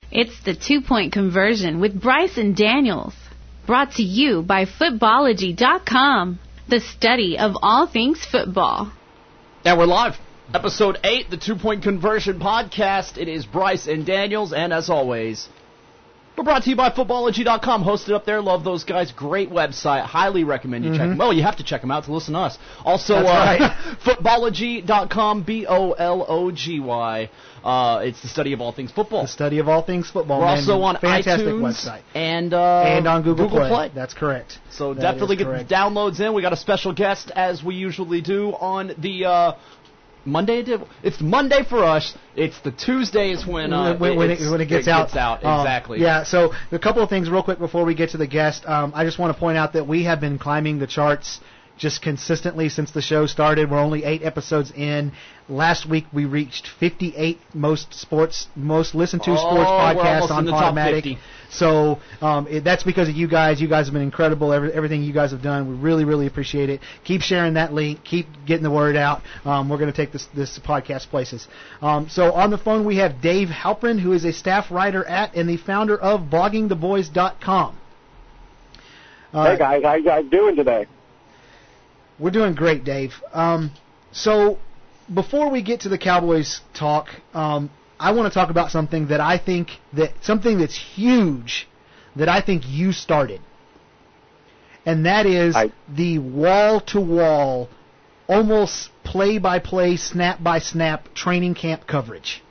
It's the 2-Point Conversion with Bryson Daniels. Brought to you by Footballogy.com, the study of all things football. And we're live. Episode 8, the 2-Point Conversion podcast. It is Bryce and Daniels, and as always, we're brought to you by Footballogy.com, hosted up there. Love those guys. Great website. Highly recommend you check them. Well, you have to check them out to listen to us. Also, Footballogy.com, Bollogy. It's the study of all things football. The study of all things football. We're also on fantastic iTunes website. And on Google Play. That's correct. So definitely get the downloads in. We got a special guest, as we usually do, on the Monday. It's Monday for us. It's the Tuesdays when it gets out. Exactly. Yeah. So a couple of things real quick before we get to the guest. I just want to point out that we have been climbing the charts just consistently since the show started. We're only 8 episodes in. Last week we reached 58 most listened to sports podcasts on Podomatic. So that's because of you guys. You guys have been incredible. Everything you guys have done, we really, really appreciate it. Keep sharing that link. Keep getting the word out. We're going to take this podcast places. So on the phone we have Dave Halprin, who is a staff writer at and the founder of bloggingtheboys.com. Hey guys, how you guys doing today? We're doing great, Dave. So before we get to the Cowboys talk, I want to talk about something that's huge that I think you started. And that is the wall-to-wall, almost play-by-play, snap-by-snap training camp coverage.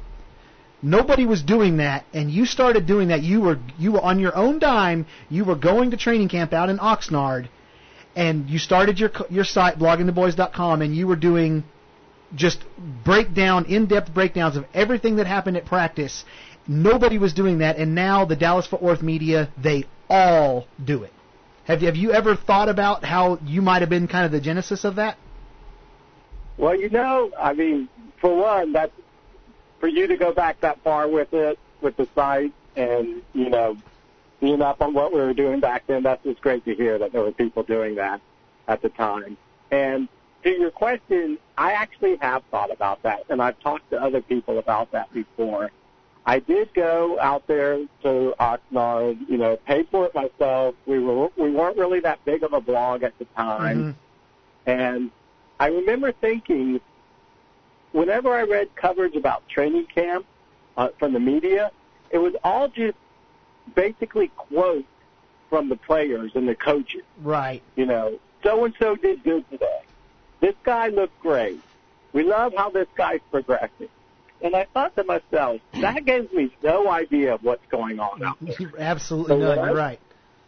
Nobody was doing that, and you started doing that. You were on your own dime. You were going to training camp out in Oxnard, and you started your site, bloggingtheboys.com, and you were doing just in-depth breakdowns of everything that happened at practice. Nobody was doing that, and now the Dallas-Fort Worth media, they all do it. Have you ever thought about how you might have been kind of the genesis of that? Well, I mean, for one, that's for you to go back that far with it, with the site, and, being up on what we were doing back then, that's just great to hear that there were people doing that at the time. And to your question, I actually have thought about that, and I've talked to other people about that before. I did go out there to Oxnard, paid for it myself. We weren't really that big of a blog at the time. And I remember thinking, whenever I read coverage about training camp from the media, it was all just basically quotes from the players and the coaches. Right. So-and-so did good today. This guy looked great. We love how this guy's progressing. And I thought to myself, that gives me no idea of what's going on out there. Absolutely not. You're right.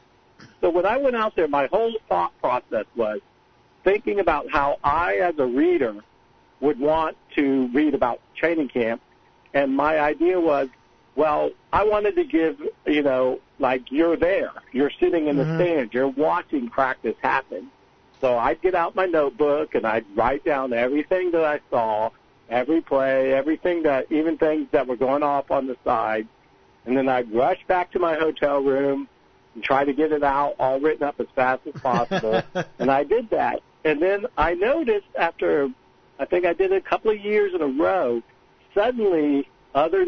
So when I went out there, my whole thought process was thinking about how I, as a reader, would want to read about training camp. And my idea was, well, I wanted to give, like you're there. You're sitting in the stands. You're watching practice happen. So I'd get out my notebook and I'd write down everything that I saw, every play, even things that were going off on the side. And then I'd rush back to my hotel room and try to get it out all written up as fast as possible. And I did that. And then I noticed after, I think I did it a couple of years in a row, suddenly other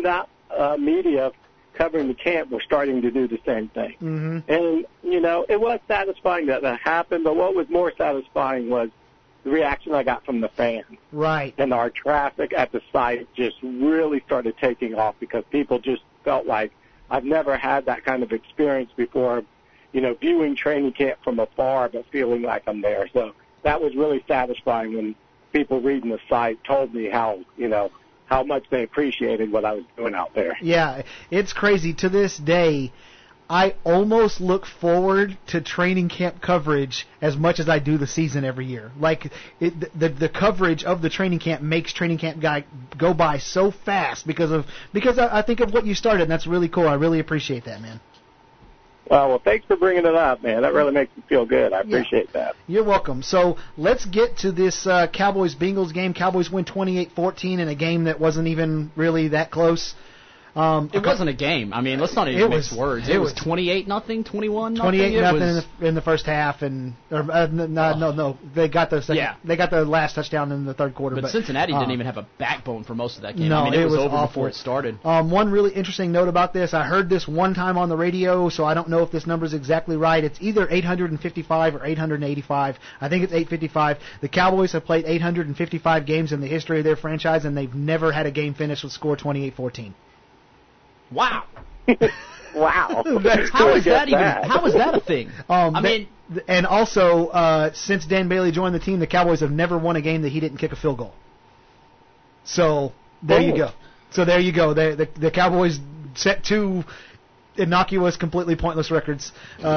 media covering the camp were starting to do the same thing. And, it was satisfying that happened, but what was more satisfying was the reaction I got from the fans. Right. And our traffic at the site just really started taking off because people just felt like, I've never had that kind of experience before, viewing training camp from afar but feeling like I'm there. So that was really satisfying when people reading the site told me how much they appreciated what I was doing out there. Yeah, it's crazy. To this day, I almost look forward to training camp coverage as much as I do the season every year. Like, the coverage of the training camp makes training camp go by so fast because I think of what you started, and that's really cool. I really appreciate that, man. Well, thanks for bringing it up, man. That really makes me feel good. I appreciate that. You're welcome. So let's get to this Cowboys-Bengals game. Cowboys win 28-14 in a game that wasn't even really that close. It wasn't a game. I mean, let's not even mix words. It was 28-0, 21-0. 28-0 in the first half, no. They got the second. Yeah. They got the last touchdown in the third quarter. But Cincinnati didn't even have a backbone for most of that game. No, I mean, it was over awful. before it started. One really interesting note about this, I heard this one time on the radio, so I don't know if this number is exactly right. It's either 855 or 885. I think it's 855. The Cowboys have played 855 games in the history of their franchise, and they've never had a game finish with score 28-14. Wow. Wow. How is that a thing? And also, since Dan Bailey joined the team, the Cowboys have never won a game that he didn't kick a field goal. So there you go. The Cowboys set two innocuous, completely pointless records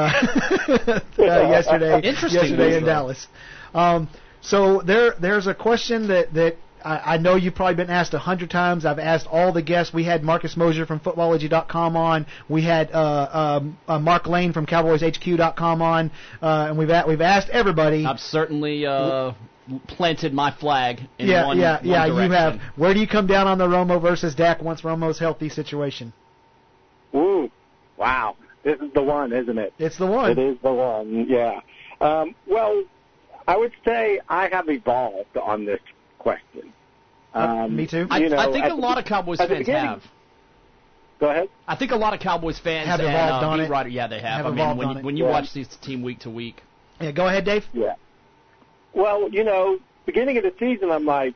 yesterday in Dallas. So there's a question that I know you've probably been asked 100 times. I've asked all the guests. We had Marcus Mosher from Footballogy.com on. We had Mark Lane from CowboysHQ.com on, and we've asked everybody. I've certainly planted my flag in one direction. You have. Where do you come down on the Romo versus Dak once Romo's healthy situation? Ooh, wow. This is the one, isn't it? It's the one. It is the one, yeah. Well, I would say I have evolved on this question. Me too. I think a lot of Cowboys fans have. Go ahead. I think a lot of Cowboys fans have evolved on it. Right, yeah, they have. I mean, when you watch this team week to week. Yeah, go ahead, Dave. Yeah. Well, beginning of the season, I'm like,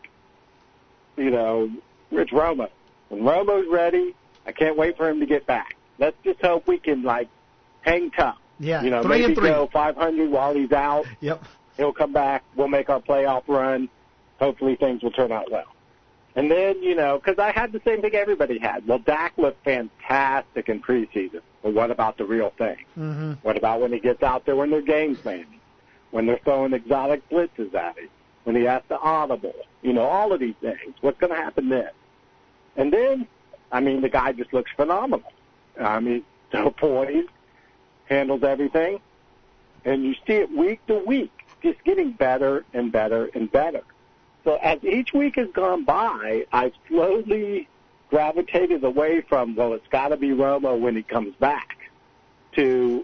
Rich Romo. When Romo's ready, I can't wait for him to get back. Let's just hope we can, hang tough. Yeah, 3-3. Maybe go 500 while he's out. Yep. He'll come back. We'll make our playoff run. Hopefully things will turn out well. And then, because I had the same thing everybody had. Well, Dak looked fantastic in preseason. But what about the real thing? Mm-hmm. What about when he gets out there when they're game planning? When they're throwing exotic blitzes at him? When he has to audible? All of these things. What's going to happen then? And then, the guy just looks phenomenal. So poised, handles everything. And you see it week to week, just getting better and better and better. So as each week has gone by, I've slowly gravitated away from, well, it's got to be Romo when he comes back, to,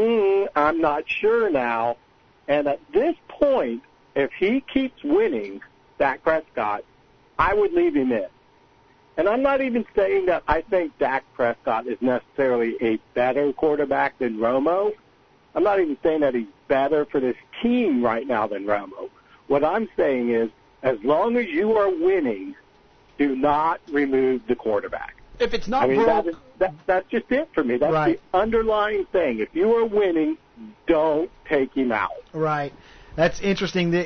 I'm not sure now. And at this point, if he keeps winning, Dak Prescott, I would leave him in. And I'm not even saying that I think Dak Prescott is necessarily a better quarterback than Romo. I'm not even saying that he's better for this team right now than Romo. What I'm saying is, as long as you are winning, do not remove the quarterback. If it's not that's just it for me. That's right. The underlying thing. If you are winning, don't take him out. Right. That's interesting.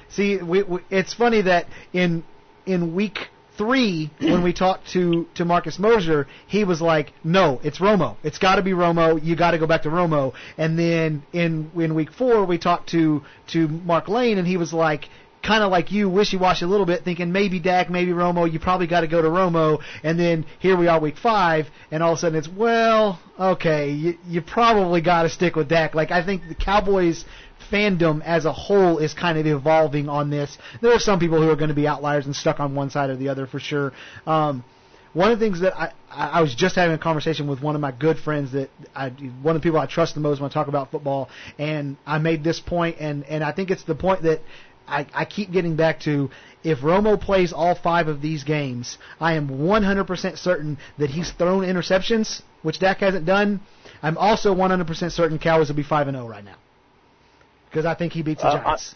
It's funny that in week 3, when we talked to Marcus Mosher, he was like, no, it's Romo. It's got to be Romo. You got to go back to Romo. And then in week 4, we talked to Mark Lane, and he was like, kind of like you, wishy-washy a little bit, thinking maybe Dak, maybe Romo, you probably got to go to Romo. And then here we are week 5, and all of a sudden it's, well, okay, you probably got to stick with Dak. I think the Cowboys fandom as a whole is kind of evolving on this. There are some people who are going to be outliers and stuck on one side or the other for sure. One of the things that I was just having a conversation with one of my good friends one of the people I trust the most when I talk about football, and I made this point, and I think it's the point that I keep getting back to. If Romo plays all 5 of these games, I am 100% certain that he's thrown interceptions, which Dak hasn't done. I'm also 100% certain Cowboys will be 5-0 right now, because I think he beats the Giants.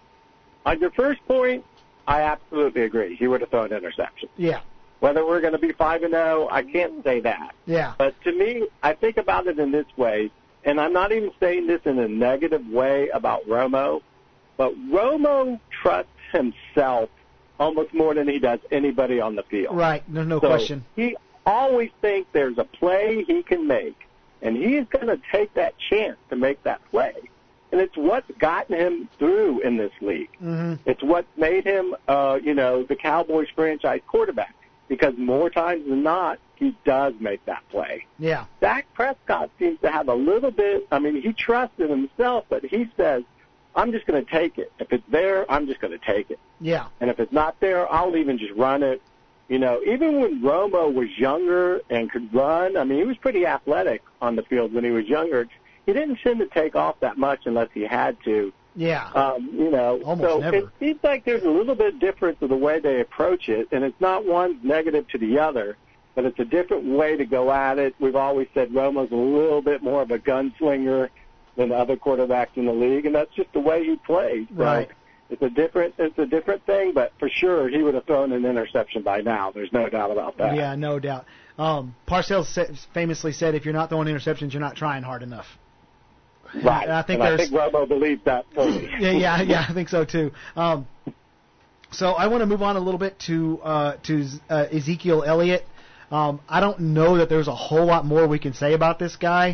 On your first point, I absolutely agree. He would have thrown interceptions. Yeah. Whether we're going to be 5-0, I can't say that. Yeah. But to me, I think about it in this way, and I'm not even saying this in a negative way about Romo, but Romo trusts himself almost more than he does anybody on the field. Right. There's no question. He always thinks there's a play he can make, and he's going to take that chance to make that play. And it's what's gotten him through in this league. Mm-hmm. It's what made him, the Cowboys franchise quarterback, because more times than not, he does make that play. Yeah. Dak Prescott seems to have a little bit, he trusts in himself, but he says, I'm just going to take it. If it's there, I'm just going to take it. Yeah. And if it's not there, I'll even just run it even when Romo was younger and could run, I mean, he was pretty athletic on the field when he was younger. He didn't seem to take off that much unless he had to. Yeah. Almost so never. It seems like there's a little bit difference of the way they approach it, and it's not one negative to the other, but it's a different way to go at it. We've always said Romo's a little bit more of a gunslinger than other quarterbacks in the league, and that's just the way he plays. So right. It's a different thing, but for sure he would have thrown an interception by now. There's no doubt about that. Yeah, no doubt. Parcells famously said, "If you're not throwing interceptions, you're not trying hard enough." Right. And I think Romo believes that fully. yeah, I think so too. So I want to move on a little bit to Ezekiel Elliott. I don't know that there's a whole lot more we can say about this guy.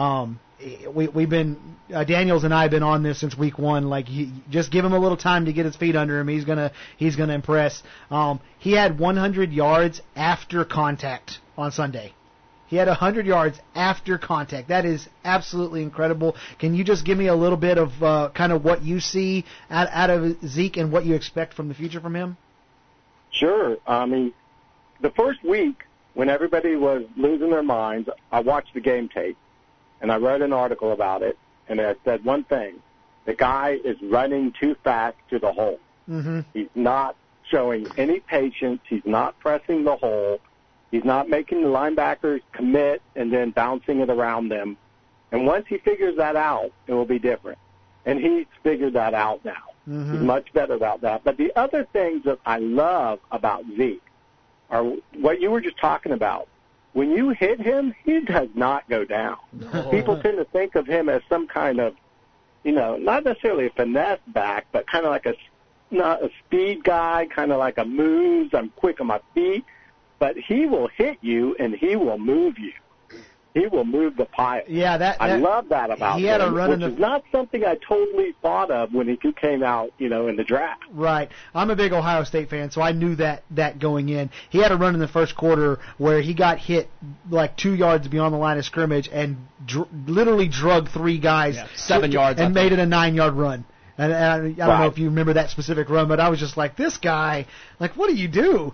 We've been Daniels and I have been on this since week one. Like, just give him a little time to get his feet under him. He's gonna impress. He had 100 yards after contact on Sunday. He had 100 yards after contact. That is absolutely incredible. Can you just give me a little bit of kind of what you see out of Zeke and what you expect from the future from him? Sure. I mean, the first week when everybody was losing their minds, I watched the game tape, and I read an article about it, and it said one thing: the guy is running too fast to the hole. Mm-hmm. He's not showing any patience. He's not pressing the hole. He's not making the linebackers commit and then bouncing it around them. And once he figures that out, it will be different. And he's figured that out now. Mm-hmm. He's much better about that. But the other things that I love about Zeke are what you were just talking about. When you hit him, he does not go down. No. People tend to think of him as some kind of, not necessarily a finesse back, but kind of like not a speed guy, kind of like a moves. I'm quick on my feet. But he will hit you, and he will move you. He will move the pile. Yeah, I love that about him. He had a run which is not something I totally thought of when he came out, in the draft. Right. I'm a big Ohio State fan, so I knew that going in. He had a run in the first quarter where he got hit like 2 yards beyond the line of scrimmage and literally drug 3 guys 7 yards and made it a 9-yard run. And I don't know if you remember that specific run, but I was just like, this guy, like, what do you do?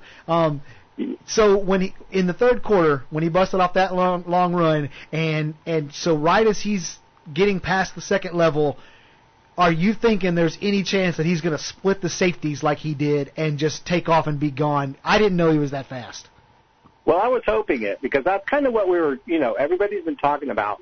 So in the third quarter, when he busted off that long run, and so right as he's getting past the second level, are you thinking there's any chance that he's going to split the safeties like he did and just take off and be gone? I didn't know he was that fast. Well, I was hoping it, because that's kind of what we were, everybody's been talking about,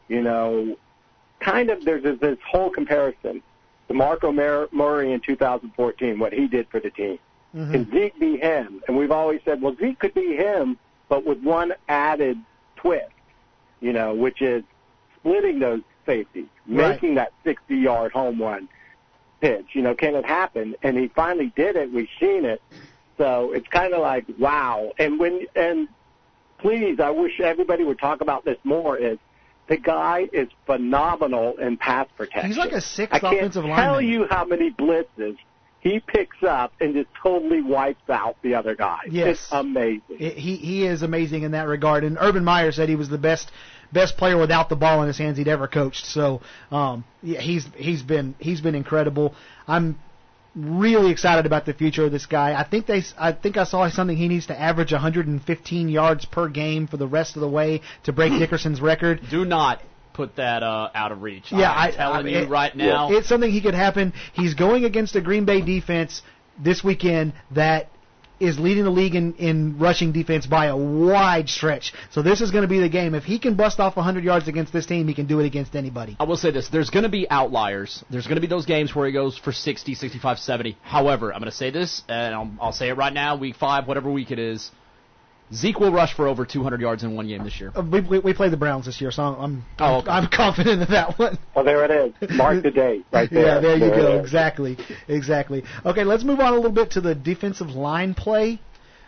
kind of there's this whole comparison. DeMarco Murray in 2014, what he did for the team. Mm-hmm. Can Zeke be him? And we've always said, well, Zeke could be him, but with one added twist, which is splitting those safeties, making that 60-yard home run pitch. Can it happen? And he finally did it. We've seen it. So it's kind of like, wow. And please, I wish everybody would talk about this more, is the guy is phenomenal in pass protection. He's like a sixth offensive lineman. I can't tell you how many blitzes he picks up and just totally wipes out the other guy. Yes. It's amazing. He is amazing in that regard. And Urban Meyer said he was the best player without the ball in his hands he'd ever coached. So he's been incredible. I'm really excited about the future of this guy. I think I saw something he needs to average 115 yards per game for the rest of the way to break Dickerson's record. Do not put that out of reach. Yeah, I'm telling you right now. It's something he could happen. He's going against a Green Bay defense this weekend that is leading the league in rushing defense by a wide stretch. So this is going to be the game. If he can bust off 100 yards against this team, he can do it against anybody. I will say this. There's going to be outliers. There's going to be those games where he goes for 60, 65, 70. However, I'm going to say this, and I'll say it right now, week 5, whatever week it is, Zeke will rush for over 200 yards in one game this year. We play the Browns this year, so I'm confident in that one. Well, there it is. Mark the date right there. Yeah, there you go. Exactly. Okay, let's move on a little bit to the defensive line play.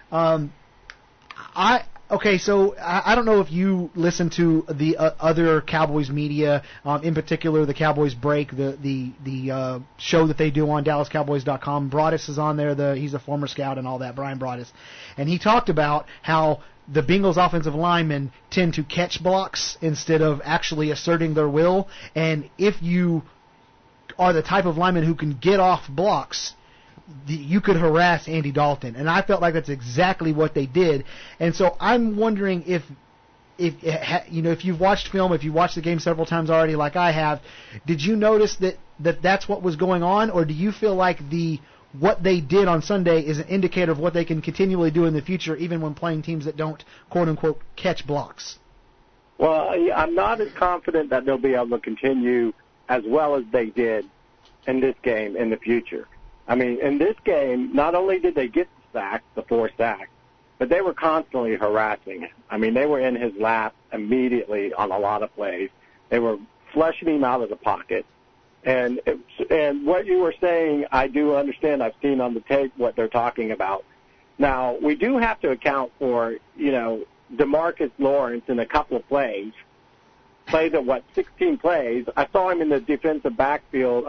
So I don't know if you listen to the other Cowboys media, in particular the Cowboys Break, the show that they do on DallasCowboys.com. Broadus is on there. He's a former scout and all that, Brian Broadus. And he talked about how the Bengals offensive linemen tend to catch blocks instead of actually asserting their will. And if you are the type of lineman who can get off blocks, you could harass Andy Dalton, and I felt like that's exactly what they did. And so I'm wondering if you've watched film, if you've watched the game several times already, like I have, did you notice that's what was going on, or do you feel like what they did on Sunday is an indicator of what they can continually do in the future, even when playing teams that don't quote unquote catch blocks? Well, I'm not as confident that they'll be able to continue as well as they did in this game in the future. I mean, in this game, not only did they get the sacks, the 4 sacks, but they were constantly harassing him. I mean, they were in his lap immediately on a lot of plays. They were flushing him out of the pocket. And what you were saying, I do understand. I've seen on the tape what they're talking about. Now, we do have to account for, DeMarcus Lawrence in a couple of plays. Played at 16 plays. I saw him in the offensive backfield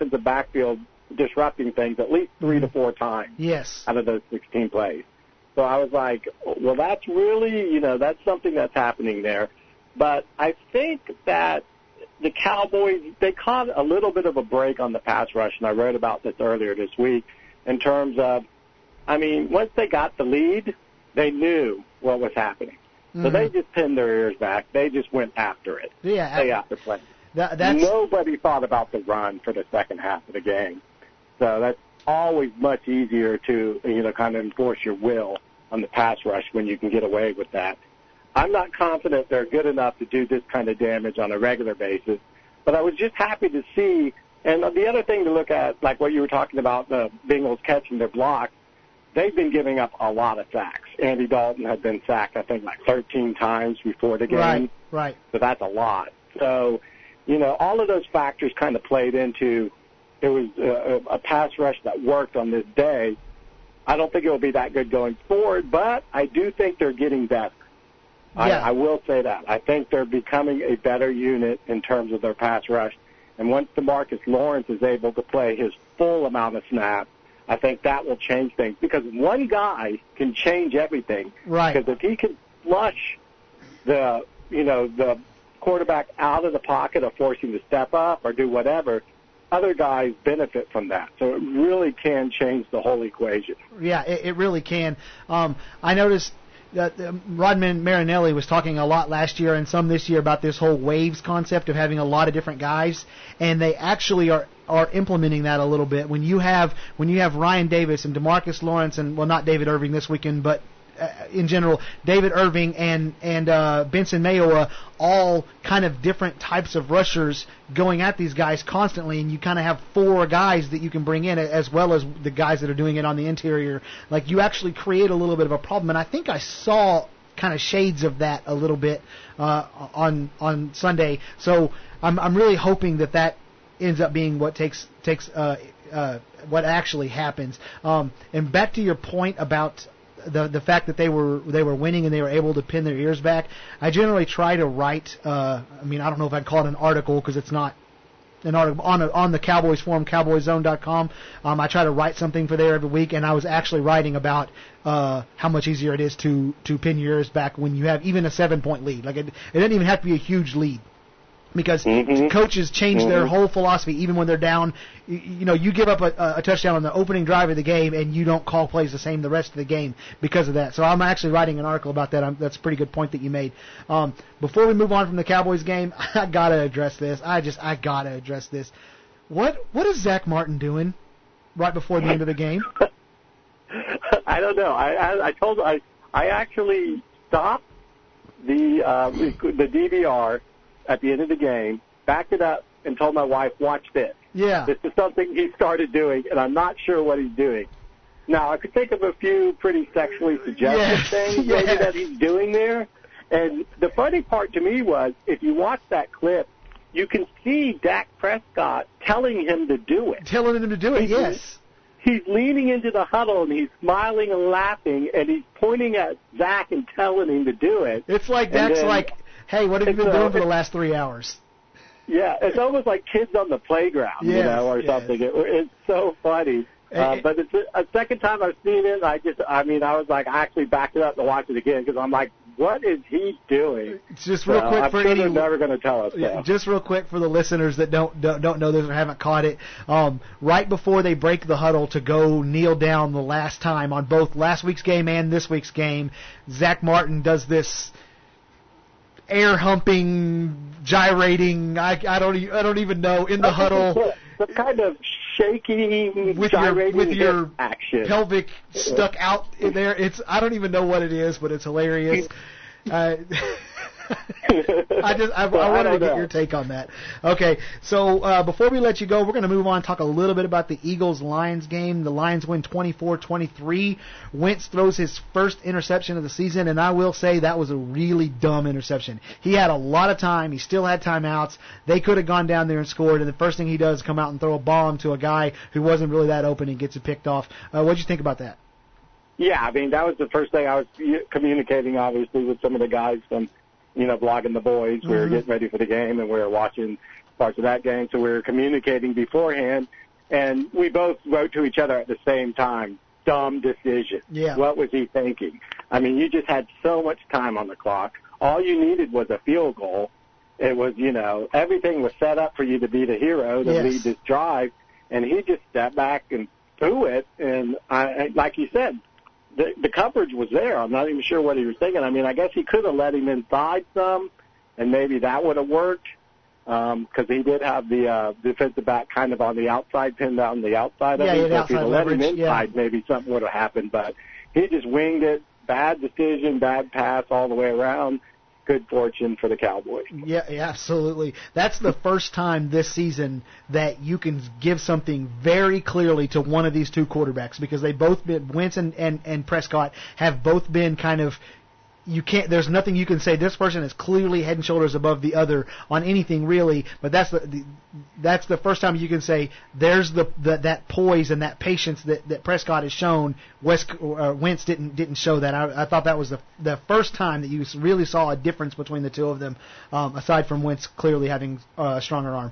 disrupting things at least 3 to 4 times. Yes. Out of those 16 plays. So I was like, well, that's really, that's something that's happening there. But I think that the Cowboys, they caught a little bit of a break on the pass rush, and I wrote about this earlier this week in terms of, once they got the lead, they knew what was happening. So they just pinned their ears back. They just went after it. Yeah. Play after play. Nobody thought about the run for the second half of the game. So that's always much easier to, kind of enforce your will on the pass rush when you can get away with that. I'm not confident they're good enough to do this kind of damage on a regular basis, but I was just happy to see. And the other thing to look at, like what you were talking about, the Bengals catching their blocks, they've been giving up a lot of sacks. Andy Dalton had been sacked, I think, 13 times before the game. Right. So that's a lot. So, all of those factors kind of played into it was a pass rush that worked on this day. I don't think it will be that good going forward, but I do think they're getting better. Yeah. I will say that. I think they're becoming a better unit in terms of their pass rush. And once DeMarcus Lawrence is able to play his full amount of snaps, I think that will change things. Because one guy can change everything. Right. Because if he can flush the quarterback out of the pocket or force him to step up or do whatever, other guys benefit from that. So it really can change the whole equation. Yeah, it really can. I noticed that Rodman Marinelli was talking a lot last year and some this year about this whole waves concept of having a lot of different guys, and they actually are implementing that a little bit. When you have Ryan Davis and DeMarcus Lawrence and, well, not David Irving this weekend, but in general, David Irving and Benson Mayowa, all kind of different types of rushers going at these guys constantly, and you kind of have 4 guys that you can bring in as well as the guys that are doing it on the interior. Like, you actually create a little bit of a problem, and I think I saw kind of shades of that a little bit on Sunday. So I'm really hoping that ends up being what takes what actually happens. And back to your point about the fact that they were winning and they were able to pin their ears back, I generally try to write. I don't know if I'd call it an article because it's not an article on the Cowboys forum, CowboysZone.com. I try to write something for there every week, and I was actually writing about how much easier it is to pin your ears back when you have even a 7-point lead. Like it doesn't even have to be a huge lead. Because coaches change their whole philosophy even when they're down. You give up a touchdown on the opening drive of the game, and you don't call plays the same the rest of the game because of that. So I'm actually writing an article about that. That's a pretty good point that you made. Before we move on from the Cowboys game, I gotta address this. I gotta address this. What is Zach Martin doing right before the end of the game? I don't know. I actually stopped the DVR at the end of the game, backed it up, and told my wife, watch this. Yeah. This is something he started doing, and I'm not sure what he's doing. Now, I could think of a few pretty sexually suggestive things maybe that he's doing there. And the funny part to me was, if you watch that clip, you can see Dak Prescott telling him to do it. Telling him to do it, yes. He's leaning into the huddle, and he's smiling and laughing, and he's pointing at Zach and telling him to do it. It's like Dak's like, hey, what have you been doing for the last 3 hours? Yeah, it's almost like kids on the playground, or something. It's so funny. But it's a second time I've seen it. I was like, I actually backed it up to watch it again because I'm like what is he doing? Just real quick I'm for sure any, they're never going to tell us. Yeah, just real quick for the listeners that don't know this or haven't caught it. Right before they break the huddle to go kneel down the last time on both last week's game and this week's game, Zach Martin does this air humping, gyrating. I don't even know in the huddle. The kind of shaking, with gyrating your action. Pelvic stuck out in there. I don't even know what it is, but it's hilarious. I wanted to get your take on that. Okay, so before we let you go, we're going to move on and talk a little bit about the Eagles-Lions game. The Lions win 24-23. Wentz throws his first interception of the season, and I will say that was a really dumb interception. He had a lot of time. He still had timeouts. They could have gone down there and scored, and the first thing he does is come out and throw a bomb to a guy who wasn't really that open and gets it picked off. What did you think about that? Yeah, I mean, that was the first thing I was communicating, obviously, with some of the guys from, blogging the boys. We were getting ready for the game, and we were watching parts of that game, so we were communicating beforehand, and we both wrote to each other at the same time, dumb decision. Yeah. What was he thinking? I mean, you just had so much time on the clock. All you needed was a field goal. It was, everything was set up for you to be the hero to lead this drive, and he just stepped back and threw it, and like you said, the coverage was there. I'm not even sure what he was thinking. I mean, I guess he could have let him inside some, and maybe that would have worked, because he did have the defensive back kind of on the outside, pinned out on the outside of him. So if he'd let him inside, maybe something would have happened. But he just winged it. Bad decision, bad pass all the way around. Good fortune for the Cowboys. Yeah, absolutely. That's the first time this season that you can give something very clearly to one of these two quarterbacks, because they both been, Wentz and Prescott have both been kind of, there's nothing you can say this person is clearly head and shoulders above the other on anything really, but that's the first time you can say there's that poise and that patience that Prescott has shown. Wentz didn't show that. I thought that was the first time that you really saw a difference between the two of them, aside from Wentz clearly having a stronger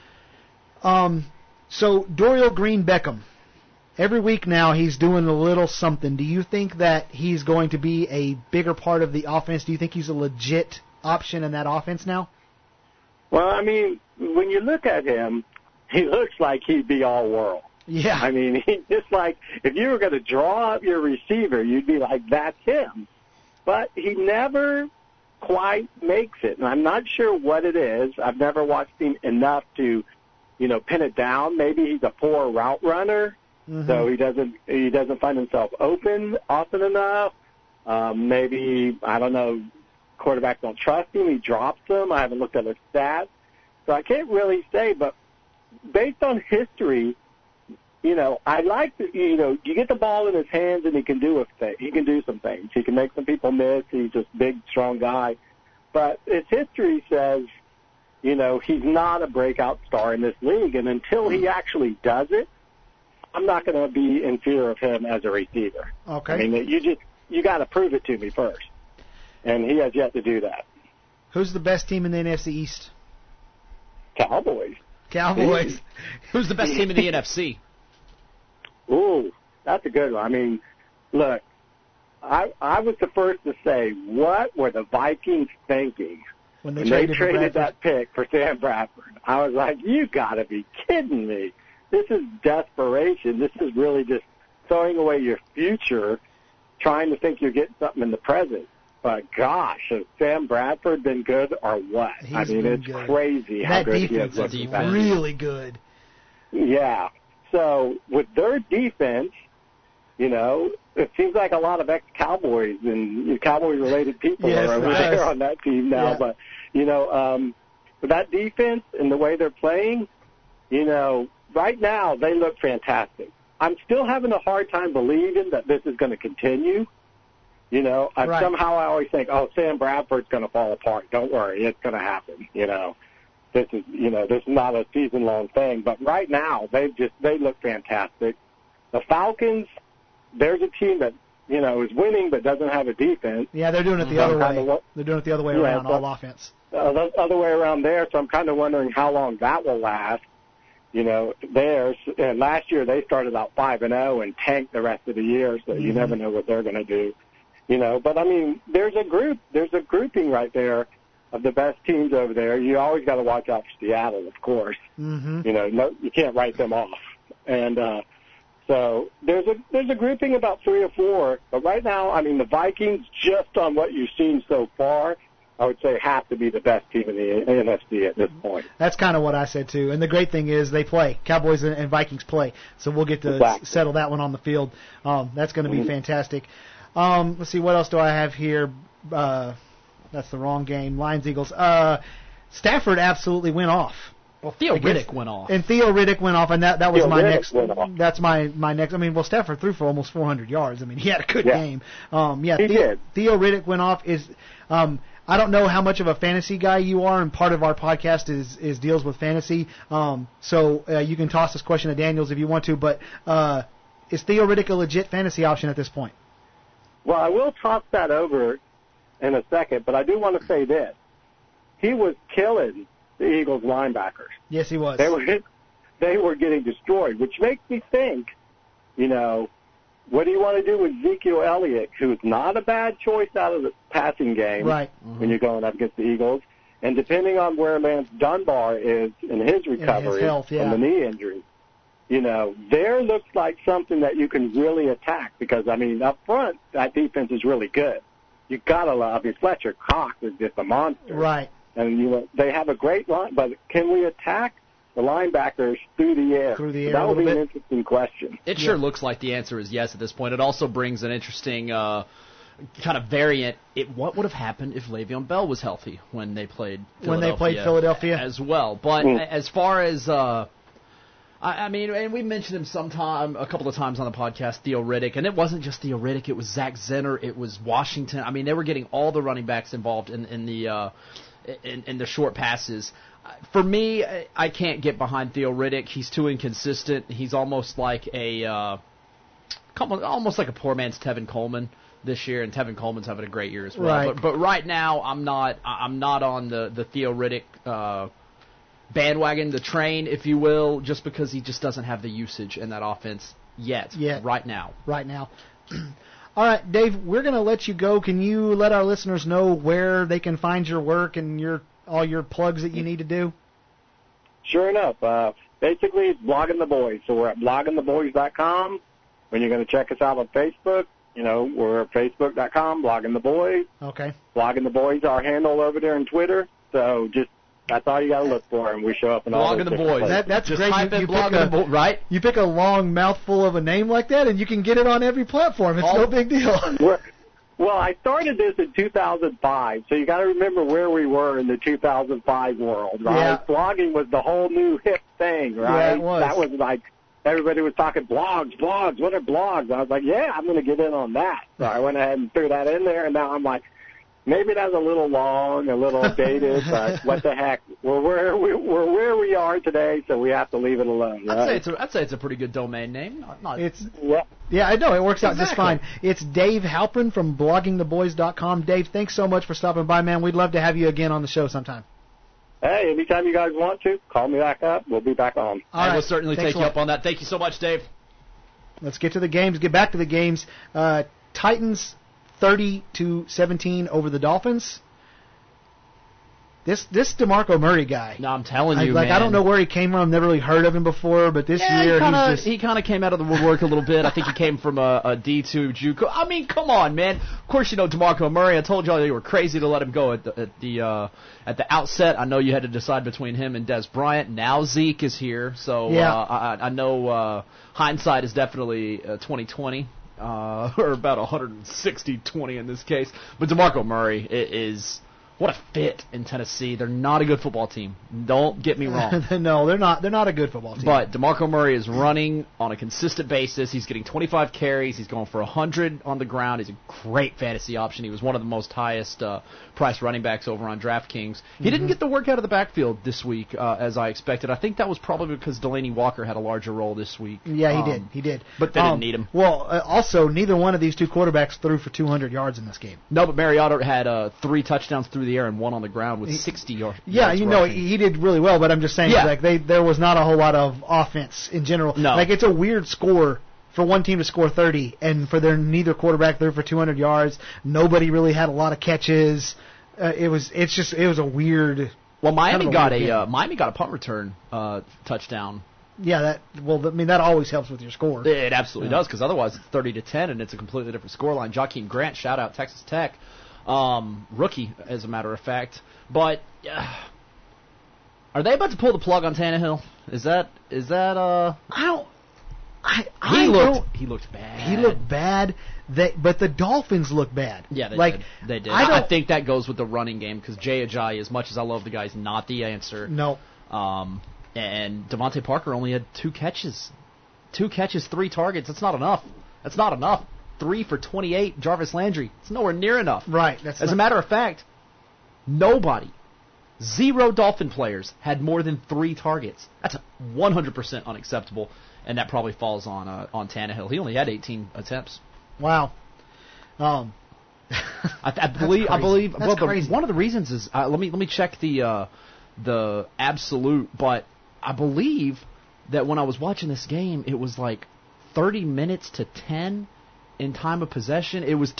arm. So Dorial Green-Beckham. Every week now he's doing a little something. Do you think that he's going to be a bigger part of the offense? Do you think he's a legit option in that offense now? Well, I mean, when you look at him, he looks like he'd be all-world. Yeah. I mean, he's just like, if you were going to draw up your receiver, you'd be like, that's him. But he never quite makes it, and I'm not sure what it is. I've never watched him enough to, pin it down. Maybe he's a poor route runner. Mm-hmm. So he doesn't find himself open often enough. Maybe, I don't know, quarterbacks don't trust him. He drops them. I haven't looked at his stats. So I can't really say, but based on history, I like that, you get the ball in his hands and he can do some things. He can make some people miss. He's just a big, strong guy. But his history says, he's not a breakout star in this league. And until he actually does it, I'm not going to be in fear of him as a receiver. Okay. I mean, you got to prove it to me first, and he has yet to do that. Who's the best team in the NFC East? Cowboys. Who's the best team in the NFC? Ooh, that's a good one. I mean, look, I was the first to say, what were the Vikings thinking when they traded that pick for Sam Bradford? I was like, you got to be kidding me. This is desperation. This is really just throwing away your future, trying to think you're getting something in the present. But gosh, has Sam Bradford been good or what? It's crazy how good he is. That defense is really good. Yeah. So with their defense, it seems like a lot of ex-Cowboys and Cowboy-related people are over there on that team now. Yeah. But, with that defense and the way they're playing, right now, they look fantastic. I'm still having a hard time believing that this is going to continue. Somehow I always think, Sam Bradford's going to fall apart. Don't worry, it's going to happen. This is not a season-long thing. But right now, they look fantastic. The Falcons, there's a team that, is winning but doesn't have a defense. Yeah, they're doing it the other way. They're doing it the other way around, all offense. The other way around there, so I'm kind of wondering how long that will last. Theirs, and last year they started out 5-0 and tanked the rest of the year, so you never know what they're going to do. But I mean, there's a grouping right there of the best teams over there. You always got to watch out for Seattle, of course. Mm-hmm. No, you can't write them off. And so there's a grouping about 3 or 4. But right now, I mean, the Vikings, just on what you've seen so far, I would say have to be the best team in the NFC at this point. That's kind of what I said too. And the great thing is they play. Cowboys and Vikings play. So we'll get to settle that one on the field. That's going to be fantastic. Let's see, what else do I have here? That's the wrong game. Lions, Eagles. Stafford absolutely went off. Well, Theo Riddick went off. And Theo Riddick went off, and that was Theo my Riddick next. That's my next. I mean, well, Stafford threw for almost 400 yards. I mean, he had a good game. He did. Theo Riddick went off. I don't know how much of a fantasy guy you are, and part of our podcast is deals with fantasy. So you can toss this question to Daniels if you want to, but is Theo Riddick a legit fantasy option at this point? Well, I will toss that over in a second, but I do want to say this. He was killing the Eagles linebackers. Yes, he was. They were getting destroyed, which makes me think, what do you want to do with Ezekiel Elliott, who's not a bad choice out of the passing game when you're going up against the Eagles? And depending on where Lance Dunbar is in his recovery from the knee injury, there looks like something that you can really attack because, I mean, up front, that defense is really good. You got to love it. Fletcher Cox is just a monster. Right. And, they have a great line, but can we attack the linebackers through the air? That would be an interesting question. It sure looks like the answer is yes at this point. It also brings an interesting kind of variant. What would have happened if Le'Veon Bell was healthy when they played Philadelphia as well? But as far as I mean, and we mentioned him a couple of times on the podcast, Theo Riddick, and it wasn't just Theo Riddick. It was Zach Zenner. It was Washington. I mean, they were getting all the running backs involved in the short passes. For me, I can't get behind Theo Riddick. He's too inconsistent. He's almost like a poor man's Tevin Coleman this year, and Tevin Coleman's having a great year as well. Right. But right now, I'm not on the Theo Riddick bandwagon, the train, if you will, just because he just doesn't have the usage in that offense yet. Right now. All right, Dave, we're going to let you go. Can you let our listeners know where they can find your work and all your plugs that you need to do? Sure enough. Basically, it's Blogging the Boys. So we're at bloggingtheboys.com. When you're going to check us out on Facebook, we're at facebook.com, Blogging the Boys. Okay. Blogging the Boys, our handle over there on Twitter. So that's all you got to look for, and we show up in all Blogging the Boys. That's just great. Type in Blogging the Boys, right? You pick a long mouthful of a name like that, and you can get it on every platform. It's no big deal. Well, I started this in 2005, so you got to remember where we were in the 2005 world, right? Yeah. Blogging was the whole new hip thing, right? Yeah, it was. That was like everybody was talking blogs. What are blogs? I was like, yeah, I'm going to get in on that. So I went ahead and threw that in there, and now I'm like, maybe that's a little long, a little dated, but what the heck? We're where we are today, so we have to leave it alone. Right? I'd say it's a pretty good domain name. Yeah, I know. It works out just fine. It's Dave Halpern from bloggingtheboys.com. Dave, thanks so much for stopping by, man. We'd love to have you again on the show sometime. Hey, anytime you guys want to, call me back up. We'll be back on. I will certainly take you up on that. Thank you so much, Dave. Let's get to the games. Get back to the games. Titans 30-17 over the Dolphins. This DeMarco Murray guy. No, I'm telling you, man. I don't know where he came from. Never really heard of him before, but this year he kind of came out of the woodwork a little bit. I think he came from a D2 JUCO. I mean, come on, man. Of course, DeMarco Murray. I told y'all you were crazy to let him go at the outset. I know you had to decide between him and Des Bryant. Now Zeke is here, so I know hindsight is definitely 20/20. Or about 160-20 in this case. But DeMarco Murray is what a fit in Tennessee. They're not a good football team. Don't get me wrong. No, they're not. They're not a good football team. But DeMarco Murray is running on a consistent basis. He's getting 25 carries. He's going for 100 on the ground. He's a great fantasy option. He was one of the most highest priced running backs over on DraftKings. He didn't get the work out of the backfield this week as I expected. I think that was probably because Delaney Walker had a larger role this week. Yeah, he did. But they didn't need him. Well, also, neither one of these two quarterbacks threw for 200 yards in this game. No, but Mariota had 3 touchdowns through the air and 1 on the ground with 60 yards. Yeah, he did really well, but I'm just saying, there was not a whole lot of offense in general. No. It's a weird score for one team to score 30, and for neither quarterback threw for 200 yards. Nobody really had a lot of catches. It was a weird. Well, Miami got a punt return touchdown. Yeah, that always helps with your score. It absolutely does, because otherwise it's 30-10, and it's a completely different scoreline. Jakeem Grant, shout out Texas Tech, rookie as a matter of fact. But are they about to pull the plug on Tannehill? Is that? He looked bad. He looked bad. But the Dolphins look bad. Yeah, they did. I think that goes with the running game, because Jay Ajayi, as much as I love the guy, is not the answer. No. And Devontae Parker only had 2 catches. 2 catches, 3 targets. That's not enough. 3 for 28. Jarvis Landry. It's nowhere near enough. Right. As a matter of fact, 0 Dolphin players had more than 3 targets. That's 100% unacceptable, and that probably falls on Tannehill. He only had 18 attempts. Wow. I believe. That's crazy. One of the reasons is let me check the absolute, but I believe that when I was watching this game, it was like 30 minutes to 10 in time of possession. It was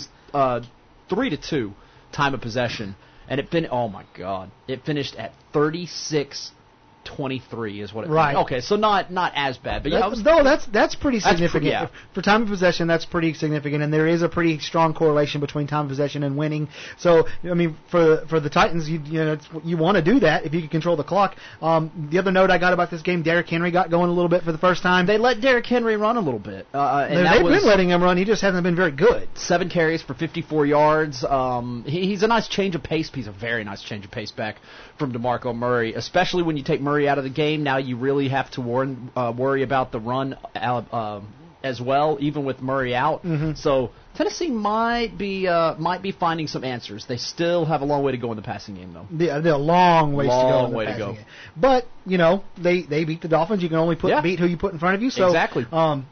3-2 time of possession, and it finished at 36-23 is what it was. Right. Okay, so not as bad, but that's pretty significant. For time of possession, that's pretty significant, and there is a pretty strong correlation between time of possession and winning. So, I mean, for the Titans, you want to do that if you can control the clock. The other note I got about this game, Derrick Henry got going a little bit for the first time. They let Derrick Henry run a little bit. They've been letting him run. He just hasn't been very good. 7 carries for 54 yards. He's a nice change of pace. He's a very nice change of pace back from DeMarco Murray, especially when you take Murray out of the game. Now you really have to worry about the run as well, even with Murray out. Mm-hmm. So Tennessee might be finding some answers. They still have a long way to go in the passing game, though. Yeah, a long ways to go. Long way to go. Game. But they beat the Dolphins. You can only beat who you put in front of you. So exactly.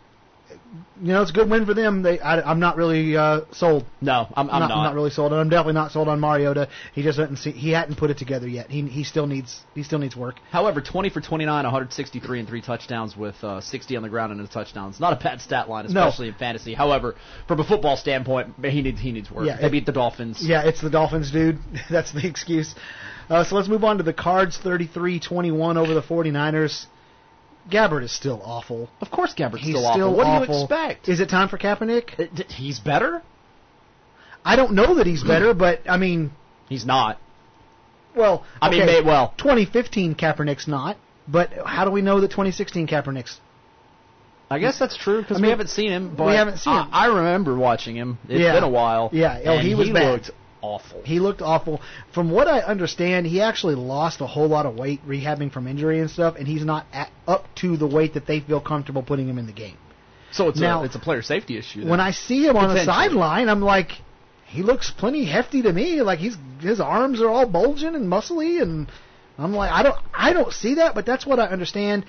It's a good win for them. I'm not really sold. No, I'm not. I'm not really sold, and I'm definitely not sold on Mariota. He just hadn't put it together yet. He still needs work. However, 20 for 29, 163 and 3 touchdowns with 60 on the ground and a touchdown. It's not a bad stat line, especially in fantasy. However, from a football standpoint, he needs work. Yeah, they beat the Dolphins. Yeah, it's the Dolphins, dude. That's the excuse. So let's move on to the Cards, 33-21 over the 49ers. Gabbert is still awful. Of course Gabbert's He's still awful. What do you expect? Is it time for Kaepernick? He's better? I don't know that he's better, but, I mean... He's not. Well, okay, 2015 Kaepernick's not, but how do we know that 2016 Kaepernick's... I guess that's true, because we haven't seen him. But we haven't seen him. I remember watching him. It's been a while. Yeah, and he was bad. Looked awful. He looked awful. From what I understand, he actually lost a whole lot of weight rehabbing from injury and stuff, and he's not up to the weight that they feel comfortable putting him in the game. So it's a player safety issue. Then. When I see him on the sideline, I'm like, he looks plenty hefty to me. Like his arms are all bulging and muscly, and I'm like, I don't see that, but that's what I understand.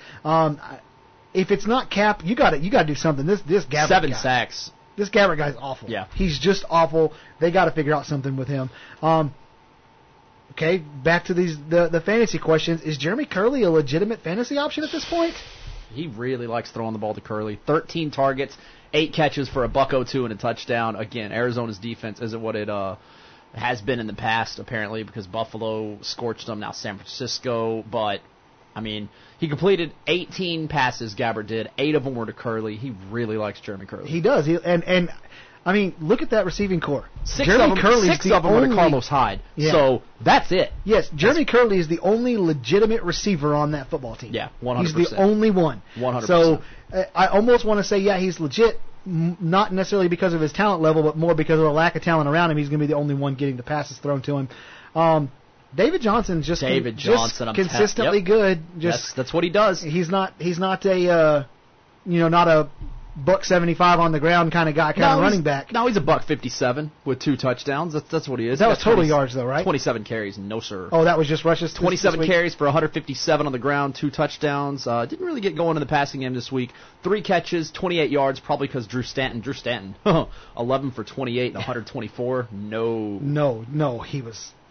If it's not Cap, you got to do something. This Gabbert 7 guy. sacks. This Gabbert guy's awful. Yeah. He's just awful. They got to figure out something with him. Okay, back to the fantasy questions. Is Jeremy Curley a legitimate fantasy option at this point? He really likes throwing the ball to Curley. 13 targets, 8 catches for $102 and a touchdown. Again, Arizona's defense isn't what it has been in the past, apparently, because Buffalo scorched them, now San Francisco. But, I mean, he completed 18 passes, Gabbert did. 8 of them were to Curley. He really likes Jeremy Curley. He does. And I mean, look at that receiving core. Six of them were to Carlos Hyde. Yeah. So that's it. Yes, Jeremy Curley is the only legitimate receiver on that football team. Yeah, 100%. He's the only one. 100%. So I almost want to say, yeah, he's legit, not necessarily because of his talent level, but more because of the lack of talent around him. He's going to be the only one getting the passes thrown to him. David Johnson's just consistently good. That's what he does. He's not a not a $175 on the ground kind of guy, running back. No, he's a $157 with 2 touchdowns. That's what he is. That was total yards though, right? 27 carries, no sir. Oh, that was just rushes. 27 carries for 157 on the ground, 2 touchdowns. Didn't really get going in the passing game this week. 3 catches, 28 yards, probably because Drew Stanton, 11 for 28 and 124. No, he was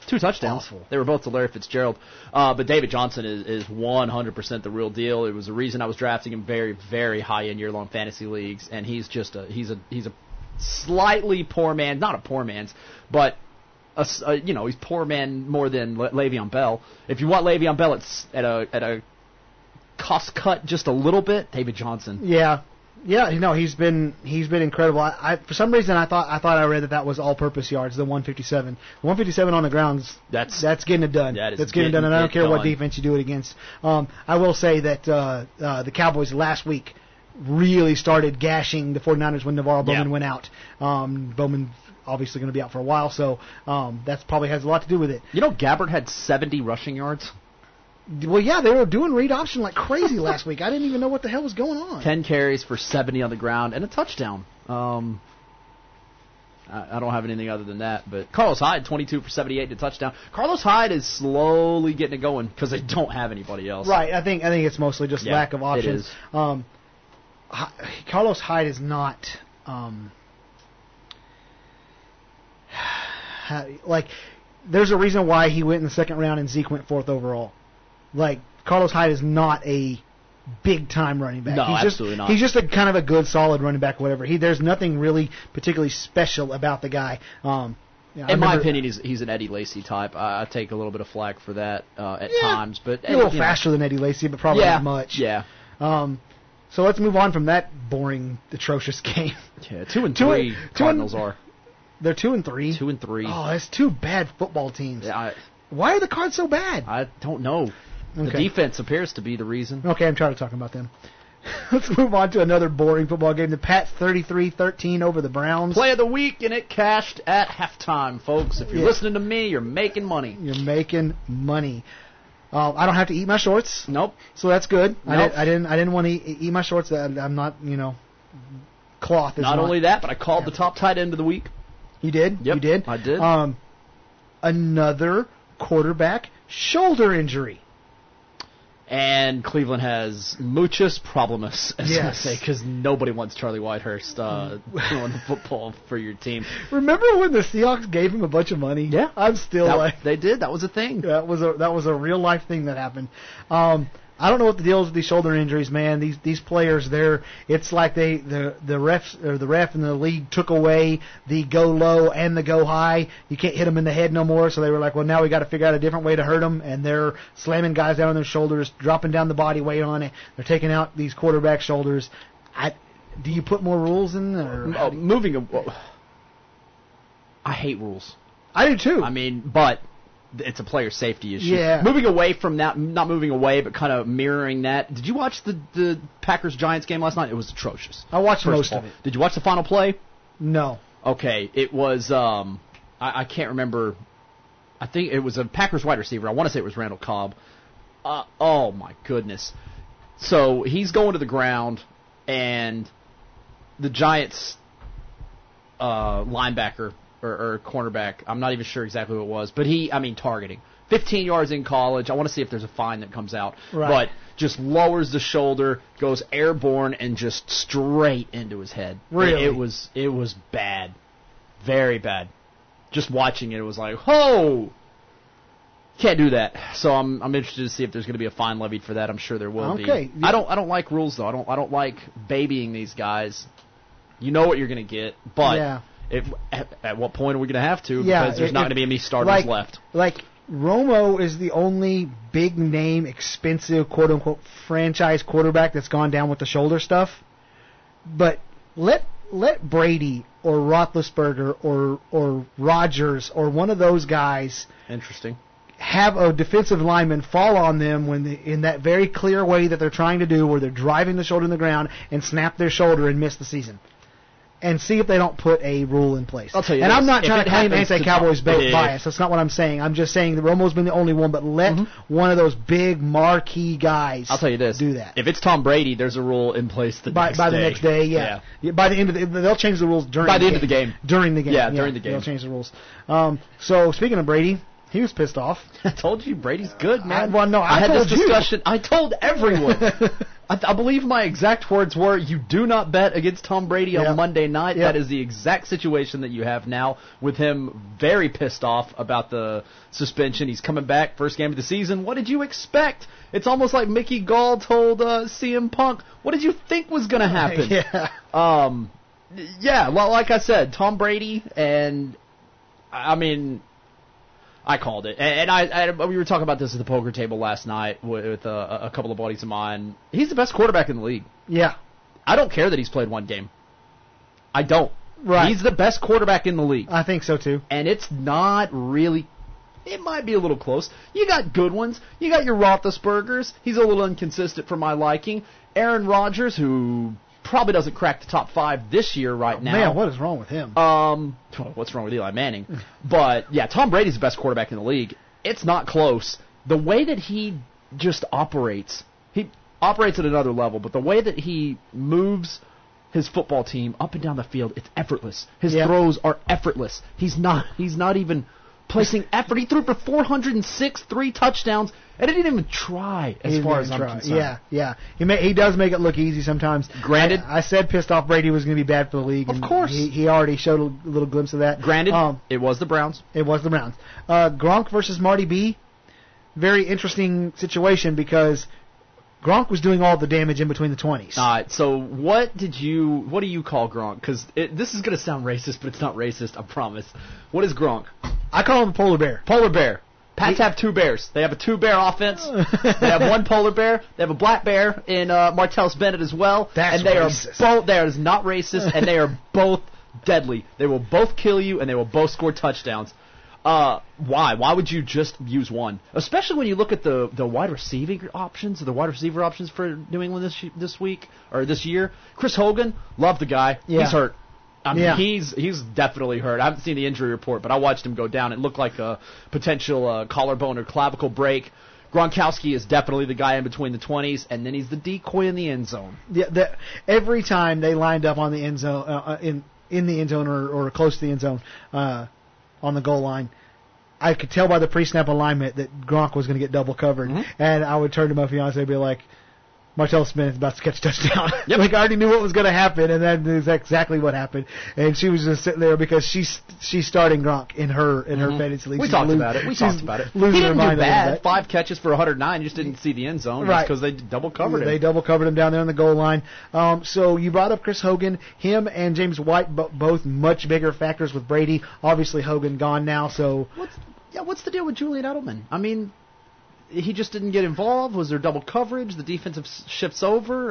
2 touchdowns. Awful. They were both to Larry Fitzgerald. But David Johnson is 100% the real deal. It was the reason I was drafting him very, very high in year-long fantasy leagues, and he's just he's a slightly poor man, not a poor man's, but he's poor man more than Le'Veon Bell. If you want Le'Veon Bell at a cost cut just a little bit, David Johnson. Yeah. Yeah, he's been incredible. I for some reason I thought I read that was all-purpose yards, the 157. 157 on the ground, that's getting it done. That's getting it done, and I don't care what defense you do it against. I will say that the Cowboys last week really started gashing the 49ers when Navarro Bowman went out. Bowman's obviously going to be out for a while, so that probably has a lot to do with it. Gabbert had 70 rushing yards. Well, yeah, they were doing read option like crazy last week. I didn't even know what the hell was going on. 10 carries for 70 on the ground and a touchdown. I don't have anything other than that. But Carlos Hyde, 22 for 78 and a touchdown. Carlos Hyde is slowly getting it going because they don't have anybody else. Right. I think it's mostly just lack of options. It is. Carlos Hyde is not like. There's a reason why he went in the second round and Zeke went 4th overall. Like, Carlos Hyde is not a big-time running back. No, absolutely not. He's just a kind of a good, solid running back, whatever. There's nothing really particularly special about the guy. In my opinion, he's an Eddie Lacy type. I take a little bit of flack for that at times. But a little faster than Eddie Lacy, but probably not much. Yeah. So let's move on from that boring, atrocious game. Yeah, 2-3 Cardinals are. They're 2-3. 2-3. Oh, that's 2 bad football teams. Yeah, why are the Cards so bad? I don't know. Okay. The defense appears to be the reason. Okay, I'm tired of talking about them. Let's move on to another boring football game. The Pats 33-13 over the Browns. Play of the week, and it cashed at halftime, folks. If you're listening to me, you're making money. You're making money. I don't have to eat my shorts. Nope. So that's good. Nope. I didn't want to eat my shorts. I'm not, cloth. Not only that, but I called the top tight end of the week. You did? Yep, you did? I did. Another quarterback shoulder injury. And Cleveland has muchos problemas, as I say, because nobody wants Charlie Whitehurst throwing the football for your team. Remember when the Seahawks gave him a bunch of money? Yeah. I'm still they did. That was a thing. That was a real life thing that happened. I don't know what the deal is with these shoulder injuries, man. These players, it's like the refs or the ref in the league took away the go low and the go high. You can't hit them in the head no more. So they were like, well, now we got to figure out a different way to hurt them. And they're slamming guys down on their shoulders, dropping down the body weight on it. They're taking out these quarterback shoulders. Do you put more rules in? I hate rules. I do too. I mean, but it's a player safety issue. Yeah. Moving away from that, not moving away, but kind of mirroring that. Did you watch the Packers-Giants game last night? It was atrocious. I watched most of it. Did you watch the final play? No. Okay. It was, I can't remember. I think it was a Packers wide receiver. I want to say it was Randall Cobb. Oh, my goodness. So he's going to the ground, and the Giants linebacker or cornerback, I'm not even sure exactly who it was, but targeting. 15 yards in college. I want to see if there's a fine that comes out. Right. But just lowers the shoulder, goes airborne, and just straight into his head. Really? It was bad. Very bad. Just watching it was like, oh! Can't do that. So I'm interested to see if there's going to be a fine levied for that. I'm sure there will be. Okay. I don't like rules though. I don't like babying these guys. You know what you're going to get, but at what point are we going to have to? Because there's not going to be any starters left. Like Romo is the only big name, expensive, quote unquote franchise quarterback that's gone down with the shoulder stuff. But let Brady or Roethlisberger or Rodgers or one of those guys have a defensive lineman fall on them in that very clear way that they're trying to do, where they're driving the shoulder in the ground and snap their shoulder and miss the season. And see if they don't put a rule in place. I'll tell you and this, I'm not trying to claim anti-Cowboys bias. That's not what I'm saying. I'm just saying that Romo's been the only one, but let one of those big marquee guys I'll tell you this, do that. If it's Tom Brady, there's a rule in place by the next day, yeah. By the end of they'll change the rules during the end of the game. During the game. Yeah, during the game. They'll change the rules. So speaking of Brady, he was pissed off. I told you Brady's good, man. I had this discussion. I told everyone. I believe my exact words were, you do not bet against Tom Brady on Monday night. That is the exact situation that you have now with him very pissed off about the suspension. He's coming back, first game of the season. What did you expect? It's almost like Mickey Gall told CM Punk, what did you think was going to happen? Like I said, Tom Brady, and I mean, I called it. And we were talking about this at the poker table last night with a couple of buddies of mine. He's the best quarterback in the league. Yeah. I don't care that he's played one game. I don't. Right. He's the best quarterback in the league. I think so, too. And it's not really... It might be a little close. You got good ones. You got your Roethlisbergers. He's a little inconsistent for my liking. Aaron Rodgers, who probably doesn't crack the top 5 this year now. Man, what is wrong with him? What's wrong with Eli Manning? But, yeah, Tom Brady's the best quarterback in the league. It's not close. The way that he just operates, he operates at another level, but the way that he moves his football team up and down the field, it's effortless. His throws are effortless. He's not even placing effort. He threw for 406, 3 touchdowns, and he didn't even try as far as I'm concerned. Yeah. He does make it look easy sometimes. Granted. I said pissed off Brady was going to be bad for the league. Of course. He already showed a little glimpse of that. Granted, it was the Browns. It was the Browns. Gronk versus Marty B. Very interesting situation because Gronk was doing all the damage in between the 20s. All right, so what do you call Gronk? Because this is going to sound racist, but it's not racist, I promise. What is Gronk? I call him a polar bear. Polar bear. Pats have 2 bears. They have a 2-bear offense. They have 1 polar bear. They have a black bear in Martellus Bennett as well. That's racist. That is not racist, and they are both deadly. They will both kill you, and they will both score touchdowns. Why? Why would you just use one? Especially when you look at the wide receiving options, or the wide receiver options for New England this week or this year. Chris Hogan, love the guy. Yeah. He's hurt. I mean, he's definitely hurt. I haven't seen the injury report, but I watched him go down. It looked like a potential collarbone or clavicle break. Gronkowski is definitely the guy in between the 20s, and then he's the decoy in the end zone. Yeah, every time they lined up on the end zone, in the end zone or close to the end zone, on the goal line, I could tell by the pre-snap alignment that Gronk was going to get double covered, and I would turn to my fiance and be like, Martellus Bennett's about to catch a touchdown. Yep. Like, I already knew what was going to happen, and that is exactly what happened. And she was just sitting there because she's starting Gronk in her fantasy league. We talked about it. He didn't do bad. 5 catches for 109. You just didn't see the end zone. Right. Because they double covered him. They double covered him down there on the goal line. So you brought up Chris Hogan. Him and James White, both much bigger factors with Brady. Obviously, Hogan gone now. So what's the deal with Julian Edelman? I mean, he just didn't get involved. Was there double coverage? The defense shifts over.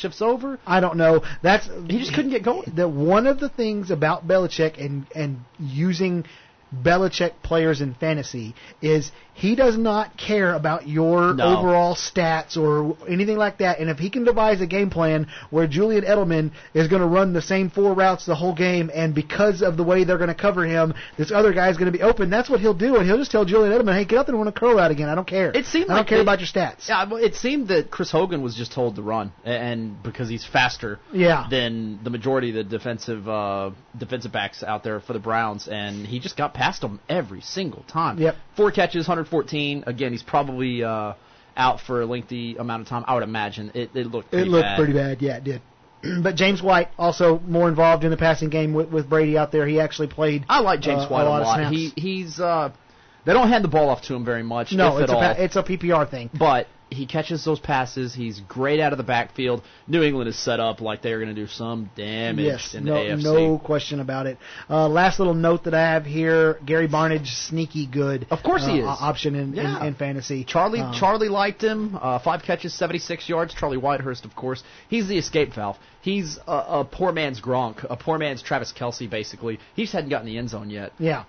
I don't know. He just couldn't get going. One of the things about Belichick and using Belichick players in fantasy is he does not care about your overall stats or anything like that. And if he can devise a game plan where Julian Edelman is going to run the same 4 routes the whole game, and because of the way they're going to cover him, this other guy is going to be open, that's what he'll do. And he'll just tell Julian Edelman, hey, get up there and run a curl route again. I don't care. I don't care about your stats. Yeah, it seemed that Chris Hogan was just told to run, and because he's faster than the majority of the defensive backs out there for the Browns, and he just got past them every single time. Yep. 4 catches, 114. Again, he's probably out for a lengthy amount of time. I would imagine it looked pretty bad. It looked pretty bad. Yeah, it did. But James White also more involved in the passing game with Brady out there. He actually played. I like James White a lot. He's they don't hand the ball off to him very much. No, it's a PPR thing. But he catches those passes. He's great out of the backfield. New England is set up like they're going to do some damage in the AFC. No question about it. Last little note that I have here, Gary Barnidge, sneaky good. Of course he is. Option in fantasy. Charlie liked him. 5 catches, 76 yards. Charlie Whitehurst, of course. He's the escape valve. He's a poor man's Gronk, a poor man's Travis Kelce, basically. He just hadn't gotten the end zone yet. Yeah.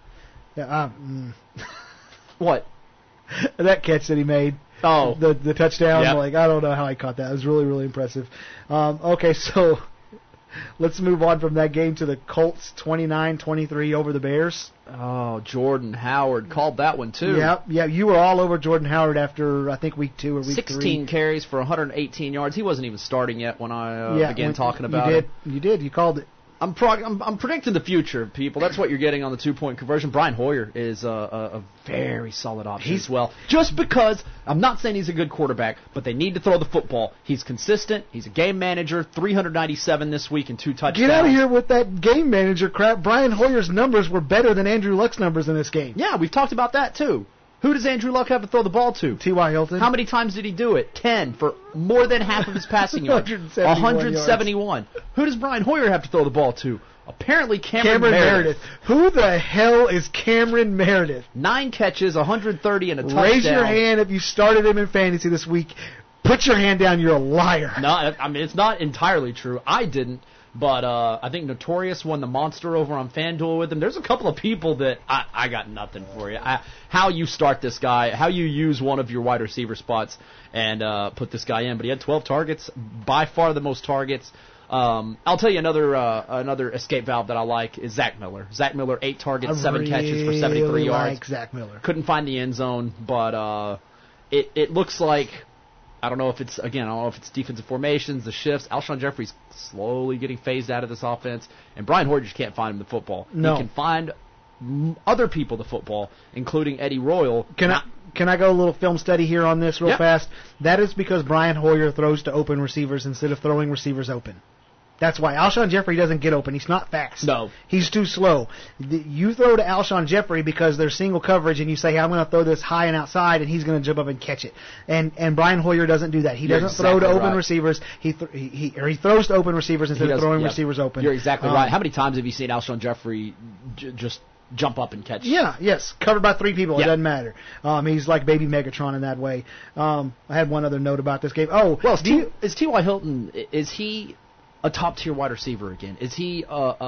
What? That catch that he made. Oh. The touchdown. Yep. Like, I don't know how he caught that. It was really, really impressive. Okay, so let's move on from that game to the Colts 29-23 over the Bears. Oh, Jordan Howard called that one, too. Yeah, you were all over Jordan Howard after, I think, week 2 or week 3. 16 carries for 118 yards. He wasn't even starting yet when I began talking about it. You did. You called it. I'm predicting the future, people. That's what you're getting on the 2-point conversion. Brian Hoyer is a very solid option as well. Just because, I'm not saying he's a good quarterback, but they need to throw the football. He's consistent. He's a game manager. 397 this week and 2 touchdowns. Get out of here with that game manager crap. Brian Hoyer's numbers were better than Andrew Luck's numbers in this game. Yeah, we've talked about that too. Who does Andrew Luck have to throw the ball to? T.Y. Hilton. How many times did he do it? 10 for more than half of his passing yards. 171. Who does Brian Hoyer have to throw the ball to? Apparently Cameron Meredith. Who the hell is Cameron Meredith? 9 catches, 130 and a touchdown. Raise your hand if you started him in fantasy this week. Put your hand down, you're a liar. No, I mean, it's not entirely true. I didn't. But I think Notorious won the monster over on FanDuel with him. There's a couple of people that I got nothing for you. How you start this guy, how you use one of your wide receiver spots and put this guy in. But he had 12 targets, by far the most targets. I'll tell you another escape valve that I like is Zach Miller. Zach Miller, 8 targets, 7 catches for 73 yards. Like Zach Miller. Couldn't find the end zone, but it looks like, I don't know if it's defensive formations, the shifts. Alshon Jeffrey's slowly getting phased out of this offense, and Brian Hoyer just can't find him the football. No. He can find other people the football, including Eddie Royal. Can I go a little film study here on this real fast? That is because Brian Hoyer throws to open receivers instead of throwing receivers open. That's why Alshon Jeffrey doesn't get open. He's not fast. No. He's too slow. You throw to Alshon Jeffrey because there's single coverage, and you say, I'm going to throw this high and outside, and he's going to jump up and catch it. And Brian Hoyer doesn't do that. He doesn't throw to open receivers. He throws to open receivers instead of throwing receivers open. You're exactly right. How many times have you seen Alshon Jeffrey just jump up and catch? Yes. Covered by 3 people. It doesn't matter. He's like baby Megatron in that way. I had one other note about this game. Is T.Y. Hilton, is he a top-tier wide receiver again? Is he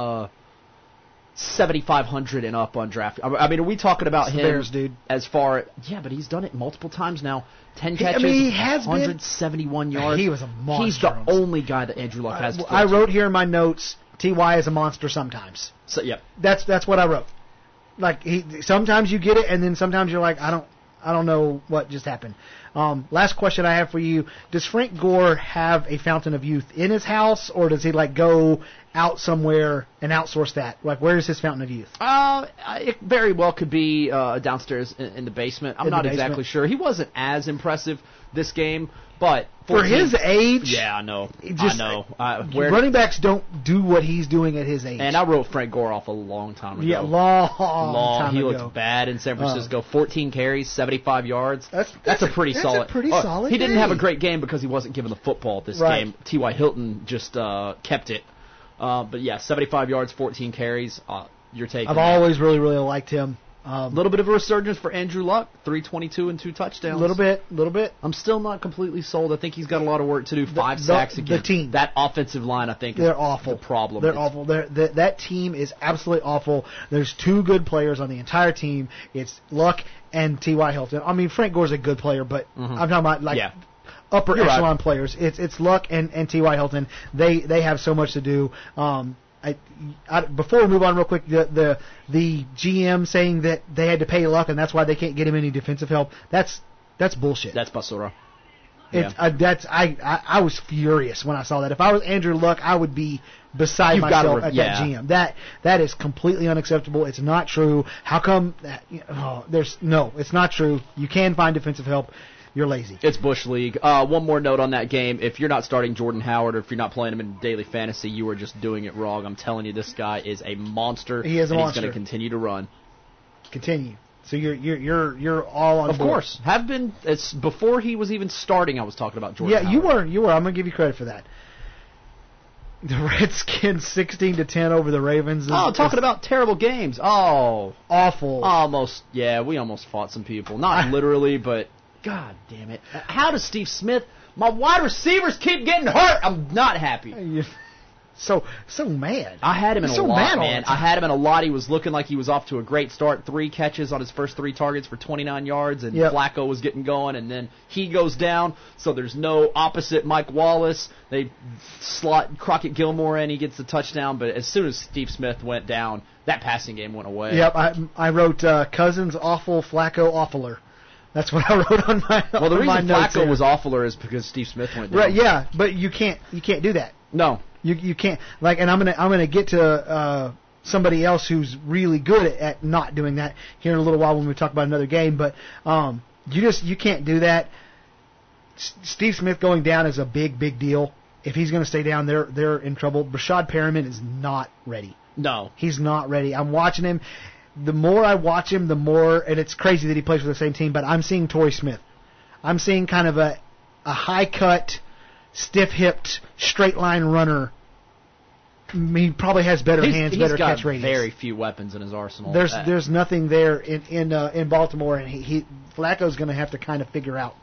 7,500 and up on draft? I mean, are we talking about him Bears, dude. As far... Yeah, but he's done it multiple times now. 10 catches, he has 171 yards. He was a monster. He's the only guy that Andrew Luck has to I wrote here in my notes, T.Y. is a monster sometimes. So, yeah. That's what I wrote. Like, sometimes you get it, and then sometimes you're like, I don't know what just happened. Last question I have for you. Does Frank Gore have a fountain of youth in his house, or does he go out somewhere and outsource that? Where is his fountain of youth? It very well could be downstairs in the basement. I'm not exactly sure. He wasn't as impressive this game, but for his age, yeah, I know. Running backs don't do what he's doing at his age. And I wrote Frank Gore off a long time ago. Yeah, long time he ago. looked bad in San Francisco. 14 carries, 75 yards. That's a pretty solid. He didn't have a great game because he wasn't given the football this game. T.Y. Hilton just kept it. But yeah, 75 yards, 14 carries. You're taking. I've always really, really liked him. A little bit of a resurgence for Andrew Luck, 322 and 2 touchdowns. A little bit. I'm still not completely sold. I think he's got a lot of work to do. 5 sacks again. The team. That offensive line, I think, they're awful. The problem. They're awful. That team is absolutely awful. There's 2 good players on the entire team. It's Luck and T.Y. Hilton. I mean, Frank Gore's a good player, but I'm talking about upper echelon players. It's Luck and T.Y. Hilton. They have so much to do. Before we move on real quick, the GM saying that they had to pay Luck and that's why they can't get him any defensive help, that's bullshit. That's basura. I was furious when I saw that. If I was Andrew Luck, I would be beside myself at that GM. That is completely unacceptable. It's not true. How come? It's not true. You can find defensive help. You're lazy. It's Bush League. One more note on that game. If you're not starting Jordan Howard or if you're not playing him in daily fantasy, you are just doing it wrong. I'm telling you, this guy is a monster. He is a monster. He's going to continue to run. Continue. So you're all on board. Of course. Have been. It's before he was even starting, I was talking about Jordan Howard. You were. I'm going to give you credit for that. The Redskins 16-10 over the Ravens. Talking about terrible games. Oh. Awful. Almost. Yeah, we almost fought some people. Not literally, but... God damn it. How does Steve Smith... My wide receivers keep getting hurt. I'm not happy. So mad. I had him in a lot, man. I had him in a lot. He was looking like he was off to a great start. 3 catches on his first 3 targets for 29 yards, and Flacco was getting going, and then he goes down, so there's no opposite Mike Wallace. They slot Crockett Gilmore in. He gets the touchdown, but as soon as Steve Smith went down, that passing game went away. Yep, I wrote Cousins awful, Flacco awfuler. That's what I wrote on my Well, the reason Flacco was awfuler is because Steve Smith went down. Right, yeah, but you can't do that. No. You can't and I'm gonna get to somebody else who's really good at not doing that here in a little while when we talk about another game. But you can't do that. Steve Smith going down is a big deal. If he's going to stay down, they're in trouble. Brashad Perriman is not ready. No, he's not ready. I'm watching him. The more I watch him, the more, and it's crazy that he plays for the same team. But I'm seeing Torrey Smith. I'm seeing kind of a high cut, stiff hipped, straight line runner. He probably has better hands, better catch ratings. He's got very few weapons in his arsenal. There's nothing there in Baltimore, and Flacco's going to have to kind of figure out.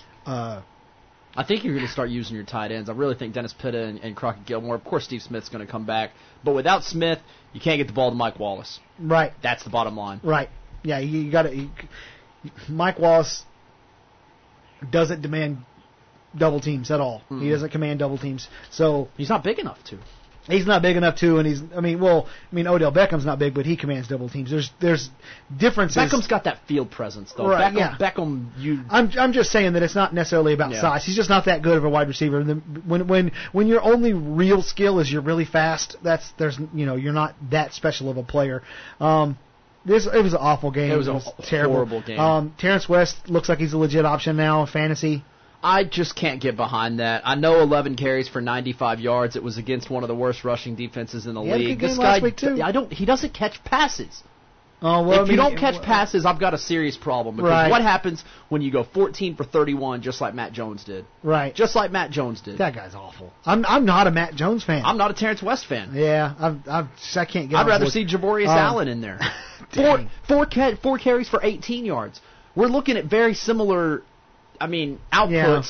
I think you're going to start using your tight ends. I really think Dennis Pitta and Crockett Gilmore. Of course, Steve Smith's going to come back, but without Smith, you can't get the ball to Mike Wallace. Right. That's the bottom line. Right. Yeah, you got to. Mike Wallace doesn't demand double teams at all. Mm-hmm. He doesn't command double teams, so he's not big enough to. He's not big enough to, and Odell Beckham's not big, but he commands double teams. There's differences. Beckham's got that field presence, though. Right, Beckham, I'm just saying that it's not necessarily about size. He's just not that good of a wide receiver. And when your only real skill is you're really fast, you're not that special of a player. It was an awful game. It was a terrible, horrible game. Terrence West looks like he's a legit option now in fantasy. I just can't get behind that. I know 11 carries for 95 yards. It was against one of the worst rushing defenses in the league. He had a good game last week too. He doesn't catch passes. Oh, well, if you don't catch passes, I've got a serious problem. Because what happens when you go 14 for 31 just like Matt Jones did? Right. Just like Matt Jones did. That guy's awful. I'm not a Matt Jones fan. I'm not a Terrence West fan. Yeah, I can't get I'd rather see Javorius Allen in there. Four carries for 18 yards. We're looking at very similar, outputs. Yeah.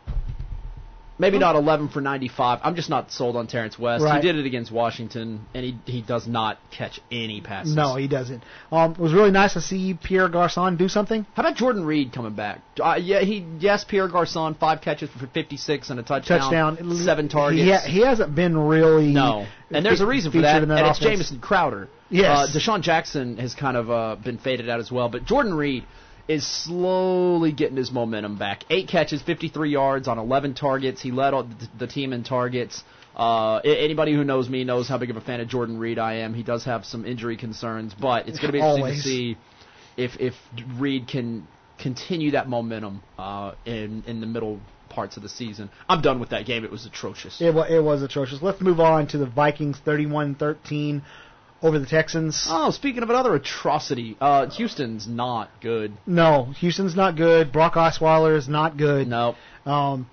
Maybe not 11 for 95. I'm just not sold on Terrence West. Right. He did it against Washington, and he does not catch any passes. No, he doesn't. It was really nice to see Pierre Garçon do something. How about Jordan Reed coming back? Pierre Garçon, 5 catches for 56 and a touchdown. 7 targets. He hasn't been really. No, and there's a reason for that, and offense. it's Jamison Crowder. Yes. Deshaun Jackson has kind of been faded out as well, but Jordan Reed is slowly getting his momentum back. 8 catches, 53 yards on 11 targets. He led the team in targets. Anybody who knows me knows how big of a fan of Jordan Reed I am. He does have some injury concerns, but it's going to be interesting to see if Reed can continue that momentum in the middle parts of the season. I'm done with that game. It was atrocious. It was atrocious. Let's move on to the Vikings 31-13 over the Texans. Oh, speaking of another atrocity, Houston's not good. No, Houston's not good. Brock Osweiler is not good. No. Can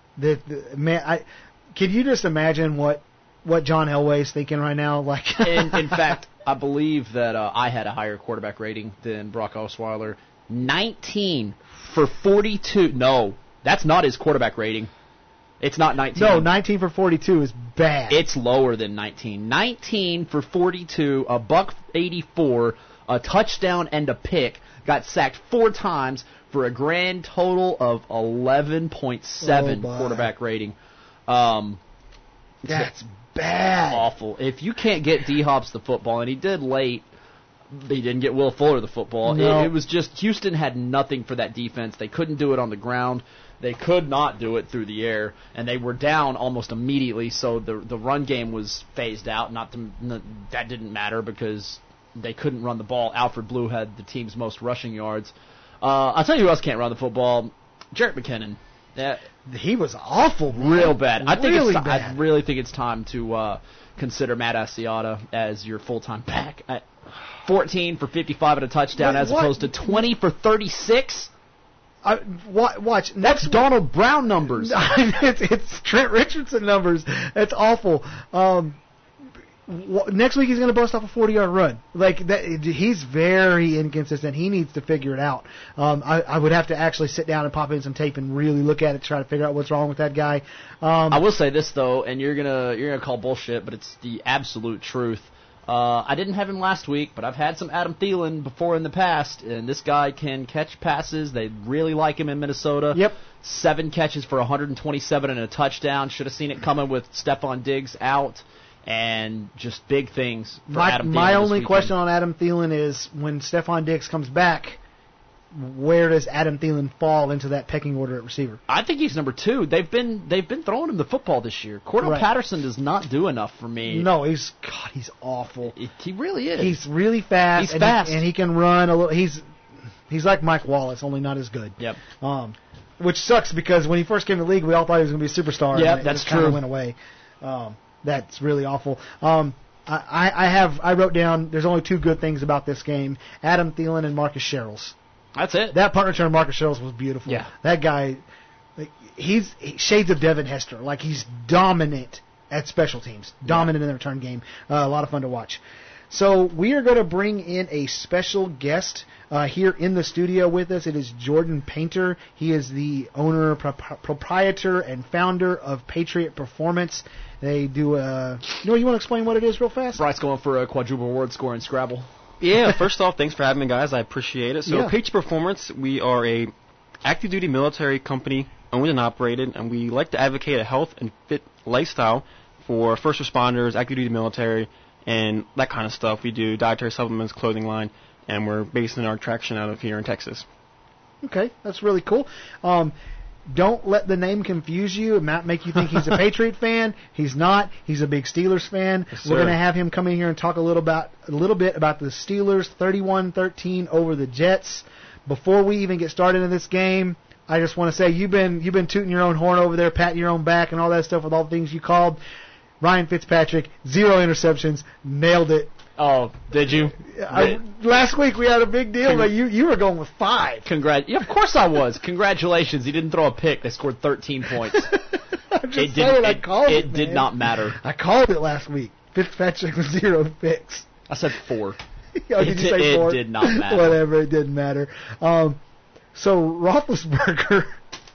you just imagine what John Elway is thinking right now? In fact, I believe that I had a higher quarterback rating than Brock Osweiler. 19 for 42. No, that's not his quarterback rating. It's not 19. No, 19 for 42 is bad. It's lower than 19. 19 for 42, a $184, a touchdown and a pick. Got sacked 4 times for a grand total of 11.7 quarterback rating. That's bad. Awful. If you can't get D-Hops the football, and he did late, he didn't get Will Fuller the football. No. It was just Houston had nothing for that defense. They couldn't do it on the ground. They could not do it through the air, and they were down almost immediately. So the run game was phased out. That didn't matter because they couldn't run the ball. Alfred Blue had the team's most rushing yards. I'll tell you who else can't run the football. Jarrett McKinnon. He was awful, man. Real bad. I really think it's time to consider Matt Asiata as your full-time back. 14 for 55 and a touchdown opposed to 20 for 36. Watch. That's Donald Brown numbers. It's Trent Richardson numbers. That's awful. Next week he's going to bust off a 40-yard run. He's very inconsistent. He needs to figure it out. I would have to actually sit down and pop in some tape and really look at it to try to figure out what's wrong with that guy. I will say this though, and you're gonna call bullshit, but it's the absolute truth. I didn't have him last week, but I've had some Adam Thielen before in the past, and this guy can catch passes. They really like him in Minnesota. Yep. 7 catches for 127 and a touchdown. Should have seen it coming with Stephon Diggs out, and just big things for Adam Thielen. My only question on Adam Thielen is when Stephon Diggs comes back, where does Adam Thielen fall into that pecking order at receiver? I think he's number 2. They've been throwing him the football this year. Cordell Patterson does not do enough for me. No, he's awful. He really is. He's really fast. He's fast. And he can run a little. He's like Mike Wallace, only not as good. Yep. Which sucks because when he first came to the league, we all thought he was going to be a superstar. Yeah, and that's true. Kind of went away. That's really awful. I wrote down. There's only 2 good things about this game: Adam Thielen and Marcus Sherrills. That's it. That punt return, Marcus Sherrills, was beautiful. Yeah. That guy, he's shades of Devin Hester. Like, he's dominant at special teams, dominant in the return game. A lot of fun to watch. So we are going to bring in a special guest here in the studio with us. It is Jordan Painter. He is the owner, proprietor, and founder of Patriot Performance. They do you want to explain what it is real fast? Bryce going for a quadruple word score in Scrabble. Yeah, first off, thanks for having me, guys. I appreciate it. So Patriot Performance, we are a active duty military company owned and operated, and we like to advocate a health and fit lifestyle for first responders, active duty military, and that kind of stuff. We do dietary supplements, clothing line, and we're basing our traction out of here in Texas. Okay, that's really cool. Don't let the name confuse you. It might make you think he's a Patriot fan. He's not. He's a big Steelers fan. Yes, we're going to have him come in here and talk a little bit about the Steelers 31-13 over the Jets. Before we even get started in this game, I just want to say you've been tooting your own horn over there, patting your own back, and all that stuff with all the things you called. Ryan Fitzpatrick, 0 interceptions, nailed it. Oh, did you? Last week we had a big deal, but you were going with 5. Yeah, of course I was. Congratulations. He didn't throw a pick. They scored 13 points. I'm just saying, I called it, It did not matter. I called it last week. Fitzpatrick was 0 picks. I said 4. Oh, did you say 4? It did not matter. Whatever, it didn't matter. So Roethlisberger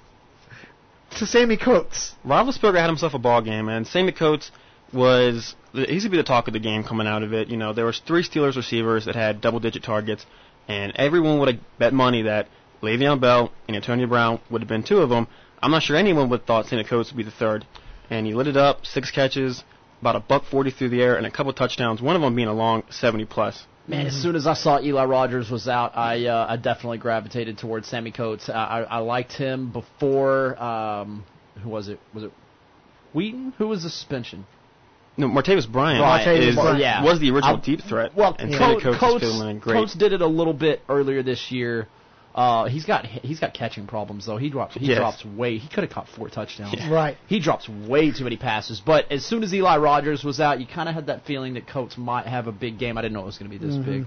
to Sammy Coates. Roethlisberger had himself a ball game, and Sammy Coates he's to be the talk of the game coming out of it. You know, there was 3 Steelers receivers that had double-digit targets, and everyone would have bet money that Le'Veon Bell and Antonio Brown would have been 2 of them. I'm not sure anyone would have thought Sammy Coates would be the 3rd. And he lit it up, 6 catches, about $140 through the air, and a couple touchdowns, one of them being a long 70-plus. Man, as soon as I saw Eli Rogers was out, I definitely gravitated towards Sammy Coates. I liked him before, who was it? Was it Wheaton? Who was the suspension? No, Martavis Bryant was the original deep threat. Well, and Coates did it a little bit earlier this year. He's got catching problems though. He drops way. He could have caught 4 touchdowns. Yeah. Right. He drops way too many passes. But as soon as Eli Rogers was out, you kind of had that feeling that Coates might have a big game. I didn't know it was going to be this big.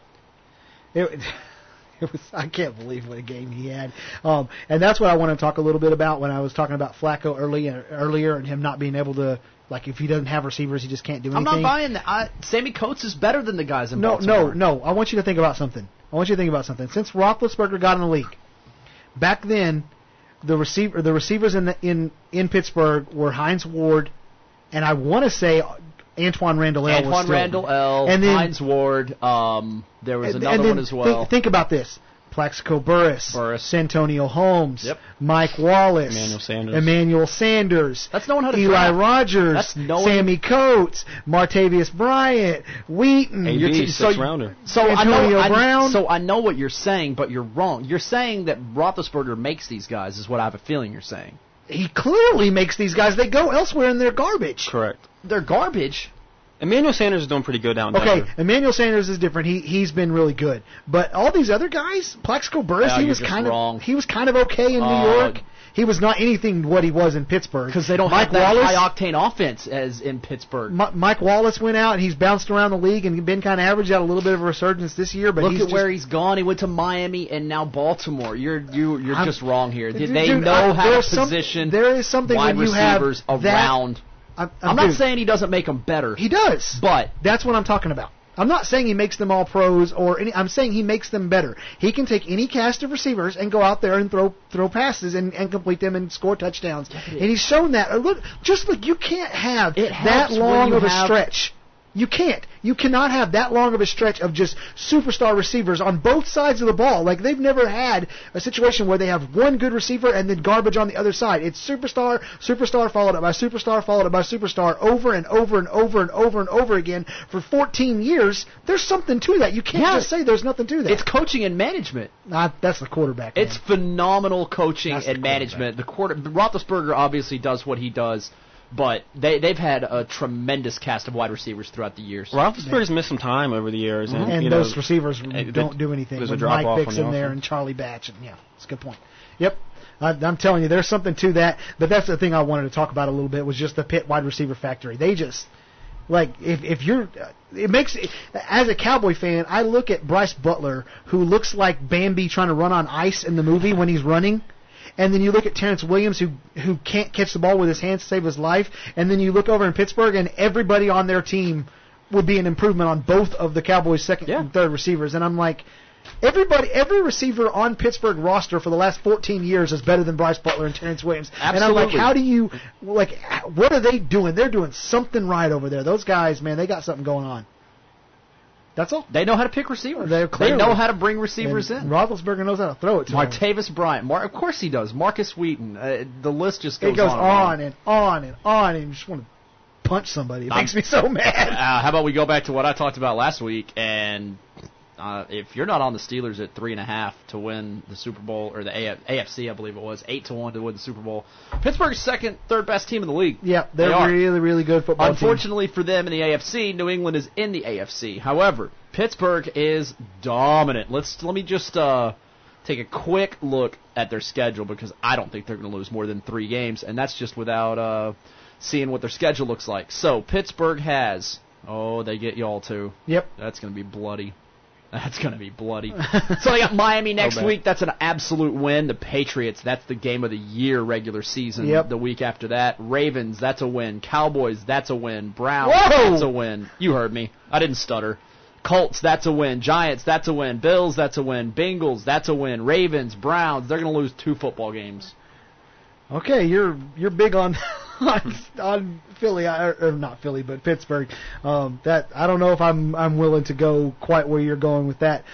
It was. I can't believe what a game he had. And that's what I want to talk a little bit about when I was talking about Flacco earlier and him not being able to. Like, if he doesn't have receivers, he just can't do anything. I'm not buying that. Sammy Coates is better than the guys in Baltimore. No. I want you to think about something. Since Roethlisberger got in the league, back then, the receivers in Pittsburgh were Hines Ward, and I want to say Antoine Randall L. And then Hines Ward. There was another one as well. Think about this. Plaxico Burress, Santonio Holmes, Mike Wallace, Emmanuel Sanders. That's no one had Eli Rogers, Sammy Coates, Martavius Bryant, Wheaton, six-rounder. Antonio Brown. So I know what you're saying, but you're wrong. You're saying that Roethlisberger makes these guys, is what I have a feeling you're saying. He clearly makes these guys. They go elsewhere and they're garbage. Correct. They're garbage. Emmanuel Sanders is doing pretty good down there. Okay, Emmanuel Sanders is different. He's been really good. But all these other guys, Plaxico Burress, he was kind of okay in New York. He was not anything what he was in Pittsburgh. Because they don't have that high-octane offense as in Pittsburgh. Mike Wallace went out, and he's bounced around the league and been kind of average, out a little bit of a resurgence this year. But look at where he's gone. He went to Miami and now Baltimore. You're just wrong here. They know how to position there is something wide when you receivers have around. I'm not saying he doesn't make them better. He does. But that's what I'm talking about. I'm not saying he makes them all pros I'm saying he makes them better. He can take any cast of receivers and go out there and throw passes and complete them and score touchdowns. And he's shown that. Look, you can't have that long of a stretch You can't. You cannot have that long of a stretch of just superstar receivers on both sides of the ball. Like, they've never had a situation where they have one good receiver and then garbage on the other side. It's superstar, superstar, followed up by superstar, followed up by superstar, over and over and over and over and over again for 14 years. There's something to that. You can't just say there's nothing to that. It's coaching and management. That's the quarterback. Man. It's phenomenal coaching and management. Roethlisberger obviously does what he does. But they've had a tremendous cast of wide receivers throughout the years. Roethlisberger's missed some time over the years. And those receivers don't do anything. There's with a drop-off Mike Vick's in there and Charlie Batch. And it's a good point. Yep. I'm telling you, there's something to that. But that's the thing I wanted to talk about a little bit was just the Pitt wide receiver factory. They just, like, if you're, it makes, as a Cowboy fan, I look at Bryce Butler, who looks like Bambi trying to run on ice in the movie when he's running. And then you look at Terrence Williams, who can't catch the ball with his hands to save his life. And then you look over in Pittsburgh, and everybody on their team would be an improvement on both of the Cowboys' second and third receivers. And I'm like, every receiver on Pittsburgh roster for the last 14 years is better than Bryce Butler and Terrence Williams. Absolutely. And I'm like, how do you, like, what are they doing? They're doing something right over there. Those guys, man, they got something going on. That's all. They know how to pick receivers. They know how to bring receivers in. Roethlisberger knows how to throw it to Martavis Bryant. Of course he does. Marcus Wheaton. The list just goes on. It goes on and on and on, and you just want to punch somebody. It makes me so mad. How about we go back to what I talked about last week, and if you're not on the Steelers at 3.5 to win the Super Bowl, or the AFC, I believe it was, 8-1 to win the Super Bowl. Pittsburgh's second, third best team in the league. Yeah, they're really, really good football Unfortunately for them in the AFC, New England is in the AFC. However, Pittsburgh is dominant. Let me just take a quick look at their schedule, because I don't think they're going to lose more than 3 games, and that's just without seeing what their schedule looks like. So Pittsburgh has, they get y'all too. Yep. That's going to be bloody. That's going to be bloody. So they got Miami next week. That's an absolute win. The Patriots, that's the game of the year regular season. Yep. The week after that. Ravens, that's a win. Cowboys, that's a win. Browns, that's a win. You heard me. I didn't stutter. Colts, that's a win. Giants, that's a win. Bills, that's a win. Bengals, that's a win. Ravens, Browns, they're going to lose 2 football games. Okay, you're big on Philly, or not Philly, but Pittsburgh. That I don't know if I'm willing to go quite where you're going with that.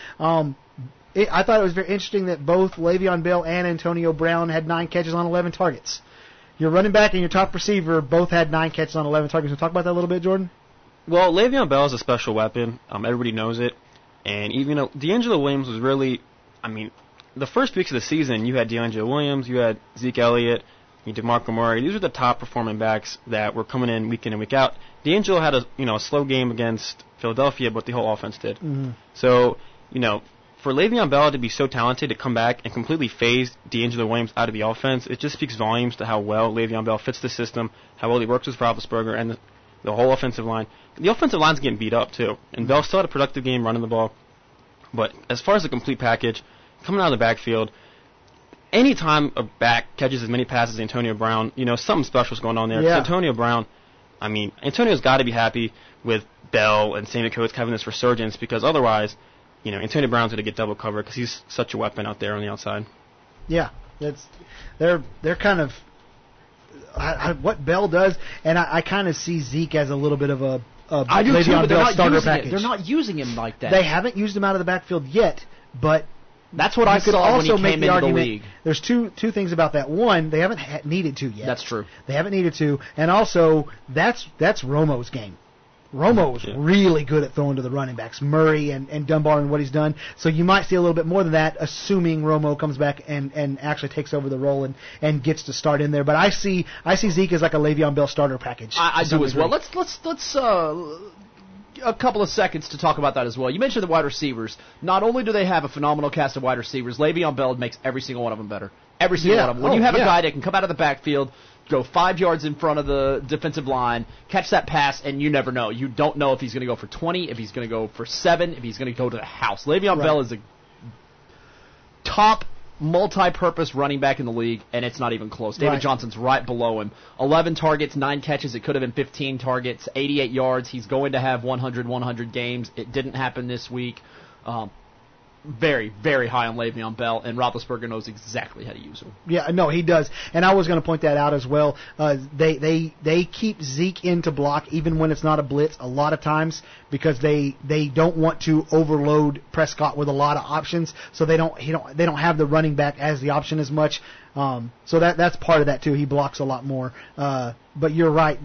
I thought it was very interesting that both Le'Veon Bell and Antonio Brown had 9 catches on 11 targets. Your running back and your top receiver both had 9 catches on 11 targets. We'll talk about that a little bit, Jordan. Well, Le'Veon Bell is a special weapon. Everybody knows it. And even D'Angelo Williams was really, the first weeks of the season, you had D'Angelo Williams, you had Zeke Elliott, you had DeMarco Murray. These were the top performing backs that were coming in and week out. D'Angelo had a slow game against Philadelphia, but the whole offense did. Mm-hmm. So, for Le'Veon Bell to be so talented to come back and completely phase D'Angelo Williams out of the offense, it just speaks volumes to how well Le'Veon Bell fits the system, how well he works with Roethlisberger and the whole offensive line. The offensive line's getting beat up, too. And Bell still had a productive game running the ball. But as far as the complete package, coming out of the backfield, anytime a back catches as many passes as Antonio Brown, something special's going on there. Yeah. Antonio Brown, Antonio's got to be happy with Bell and Sammy Coates having this resurgence, because otherwise, Antonio Brown's going to get double covered because he's such a weapon out there on the outside. Yeah, they're kind of what Bell does, and I kind of see Zeke as a little bit of a I do too, but starter package. They're not using him like that. They haven't used him out of the backfield yet, but that's what I saw when he came into the league. There's two things about that. One, they haven't needed to yet. That's true. They haven't needed to, and also that's Romo's game. Romo's really good at throwing to the running backs, Murray and Dunbar, and what he's done. So you might see a little bit more than that, assuming Romo comes back and actually takes over the role and gets to start in there. But I see Zeke as like a Le'Veon Bell starter package. I do as well. Let's a couple of seconds to talk about that as well. You mentioned the wide receivers. Not only do they have a phenomenal cast of wide receivers, Le'Veon Bell makes every single one of them better. Every single one of them. When you have a guy that can come out of the backfield, go 5 yards in front of the defensive line, catch that pass, and you never know. You don't know if he's going to go for 20, if he's going to go for 7, if he's going to go to the house. Le'Veon Bell is a top multi-purpose running back in the league, and it's not even close. David Johnson's right below him. 11 targets, 9 catches. It could have been 15 targets, 88 yards. He's going to have 100 games. It didn't happen this week. very, very high on Le'Veon Bell, and Roethlisberger knows exactly how to use him. Yeah, no, he does. And I was going to point that out as well. They keep Zeke in to block even when it's not a blitz a lot of times because they don't want to overload Prescott with a lot of options, so they don't have the running back as the option as much. So that's part of that too. He blocks a lot more. But you're right.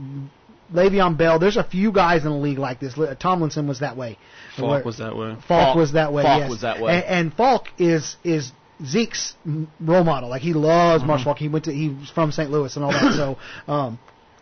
Le'Veon Bell, there's a few guys in the league like this. Tomlinson was that way. Falk was that way. Falk was that way, Falk yes. was that way. And Falk is Zeke's role model. Like, he loves Marshall Falk. He was from St. Louis and all that. So,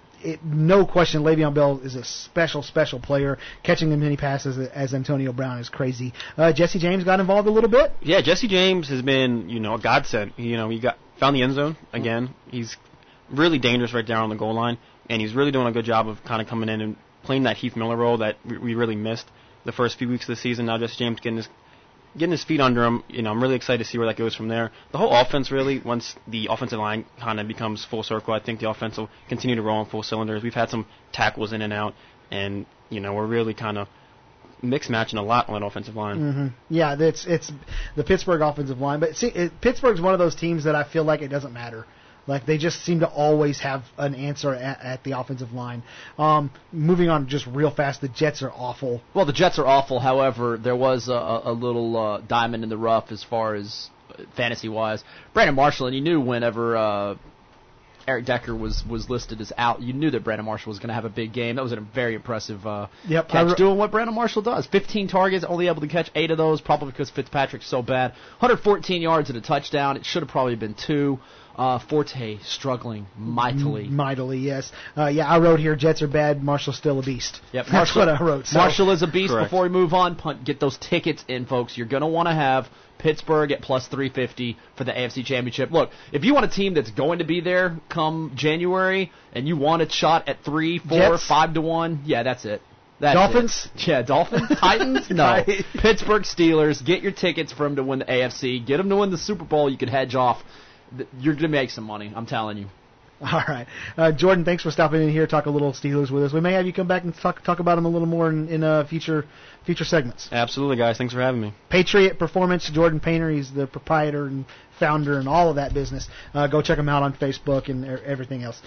no question, Le'Veon Bell is a special player. Catching as many passes as Antonio Brown is crazy. Jesse James got involved a little bit. Yeah, Jesse James has been, a godsend. He found the end zone again. He's really dangerous right down on the goal line, and he's really doing a good job of kind of coming in and playing that Heath Miller role that we really missed the first few weeks of the season. Now Jesse James getting his feet under him. I'm really excited to see where that goes from there. The whole offense, really, once the offensive line kind of becomes full circle, I think the offense will continue to roll on full cylinders. We've had some tackles in and out, and we're really kind of mix matching a lot on that offensive line. Mm-hmm. Yeah, it's the Pittsburgh offensive line, but see, Pittsburgh's one of those teams that I feel like it doesn't matter. Like, they just seem to always have an answer at the offensive line. Moving on just real fast, the Jets are awful. Well, the Jets are awful. However, there was a little diamond in the rough as far as fantasy-wise. Brandon Marshall, and you knew whenever Eric Decker was listed as out, you knew that Brandon Marshall was going to have a big game. That was a very impressive catch, doing what Brandon Marshall does. 15 targets, only able to catch 8 of those, probably because Fitzpatrick's so bad. 114 yards and a touchdown. It should have probably been 2. Forte struggling mightily. Mightily, yes. I wrote here, Jets are bad, Marshall's still a beast. Yep, That's what I wrote. So. Marshall is a beast. Correct. Before we move on, get those tickets in, folks. You're going to want to have Pittsburgh at plus 350 for the AFC Championship. Look, if you want a team that's going to be there come January and you want a shot at 3, 4, Jets? 5 to 1, yeah, that's it. That's Dolphins? It. Yeah, Dolphins? Titans? No. Pittsburgh Steelers. Get your tickets for them to win the AFC. Get them to win the Super Bowl. You could hedge off. You're going to make some money, I'm telling you. All right. Jordan, thanks for stopping in here, talk a little Steelers with us. We may have you come back and talk about them a little more in future segments. Absolutely, guys. Thanks for having me. Patriot Performance, Jordan Painter. He's the proprietor and founder and all of that business. Go check him out on Facebook and everything else.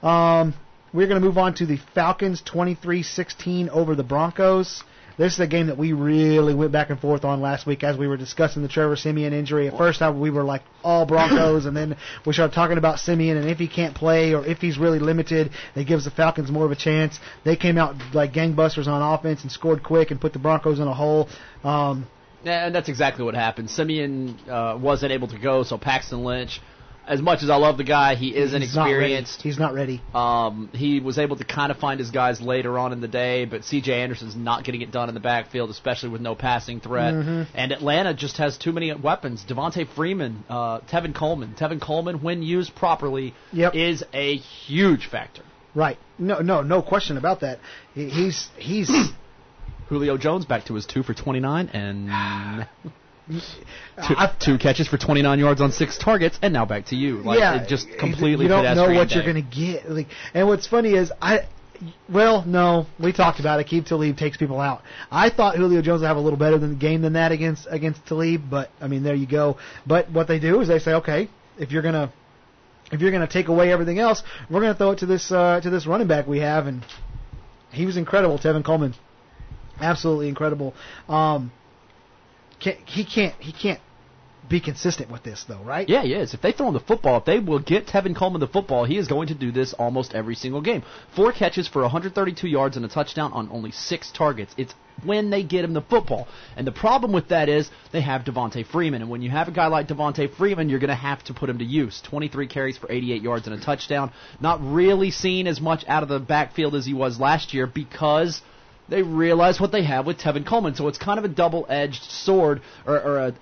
We're going to move on to the Falcons 23-16 over the Broncos. This is a game that we really went back and forth on last week as we were discussing the Trevor Siemian injury. At first, we were like all Broncos, and then we started talking about Siemian and if he can't play or if he's really limited, that gives the Falcons more of a chance. They came out like gangbusters on offense and scored quick and put the Broncos in a hole. And that's exactly what happened. Siemian wasn't able to go, so Paxton Lynch, as much as I love the guy, he is inexperienced. He's not ready. He was able to kind of find his guys later on in the day, but C.J. Anderson's not getting it done in the backfield, especially with no passing threat. Mm-hmm. And Atlanta just has too many weapons. Devontae Freeman, Tevin Coleman. Tevin Coleman, when used properly, is a huge factor. Right. No question about that. He's Julio Jones back to his 2 for 29 and... Two catches for 29 yards on 6 targets, and now back to you. It just completely. You don't know what you're going to get. And what's funny is we talked about it. Aqib Talib takes people out. I thought Julio Jones would have a little better game than that against Talib, but I mean, there you go. But what they do is they say, okay, if you're gonna take away everything else, we're gonna throw it to this running back we have, and he was incredible, Tevin Coleman, absolutely incredible. He can't be consistent with this, though, right? Yeah, he is. If they throw him the football, if they will get Tevin Coleman the football, he is going to do this almost every single game. 4 catches for 132 yards and a touchdown on only 6 targets. It's when they get him the football. And the problem with that is they have Devontae Freeman. And when you have a guy like Devontae Freeman, you're going to have to put him to use. 23 carries for 88 yards and a touchdown. Not really seen as much out of the backfield as he was last year because they realize what they have with Tevin Coleman. So it's kind of a double-edged sword or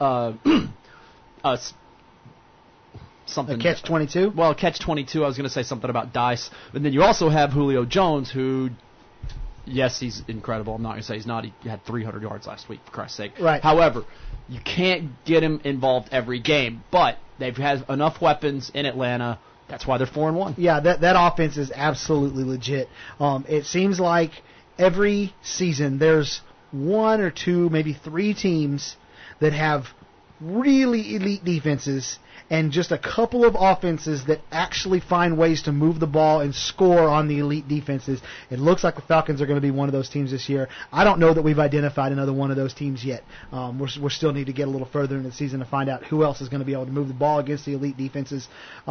something. A catch-22? Well, catch-22, I was going to say something about dice. But then you also have Julio Jones, who, yes, he's incredible. I'm not going to say he's not. He had 300 yards last week, for Christ's sake. Right. However, you can't get him involved every game. But they've had enough weapons in Atlanta. That's why they're 4-1. Yeah, that offense is absolutely legit. It seems like every season there's 1 or 2, maybe 3 teams that have really elite defenses and just a couple of offenses that actually find ways to move the ball and score on the elite defenses. It looks like the Falcons are going to be one of those teams this year. I don't know that we've identified another one of those teams yet. We still need to get a little further into the season to find out who else is going to be able to move the ball against the elite defenses.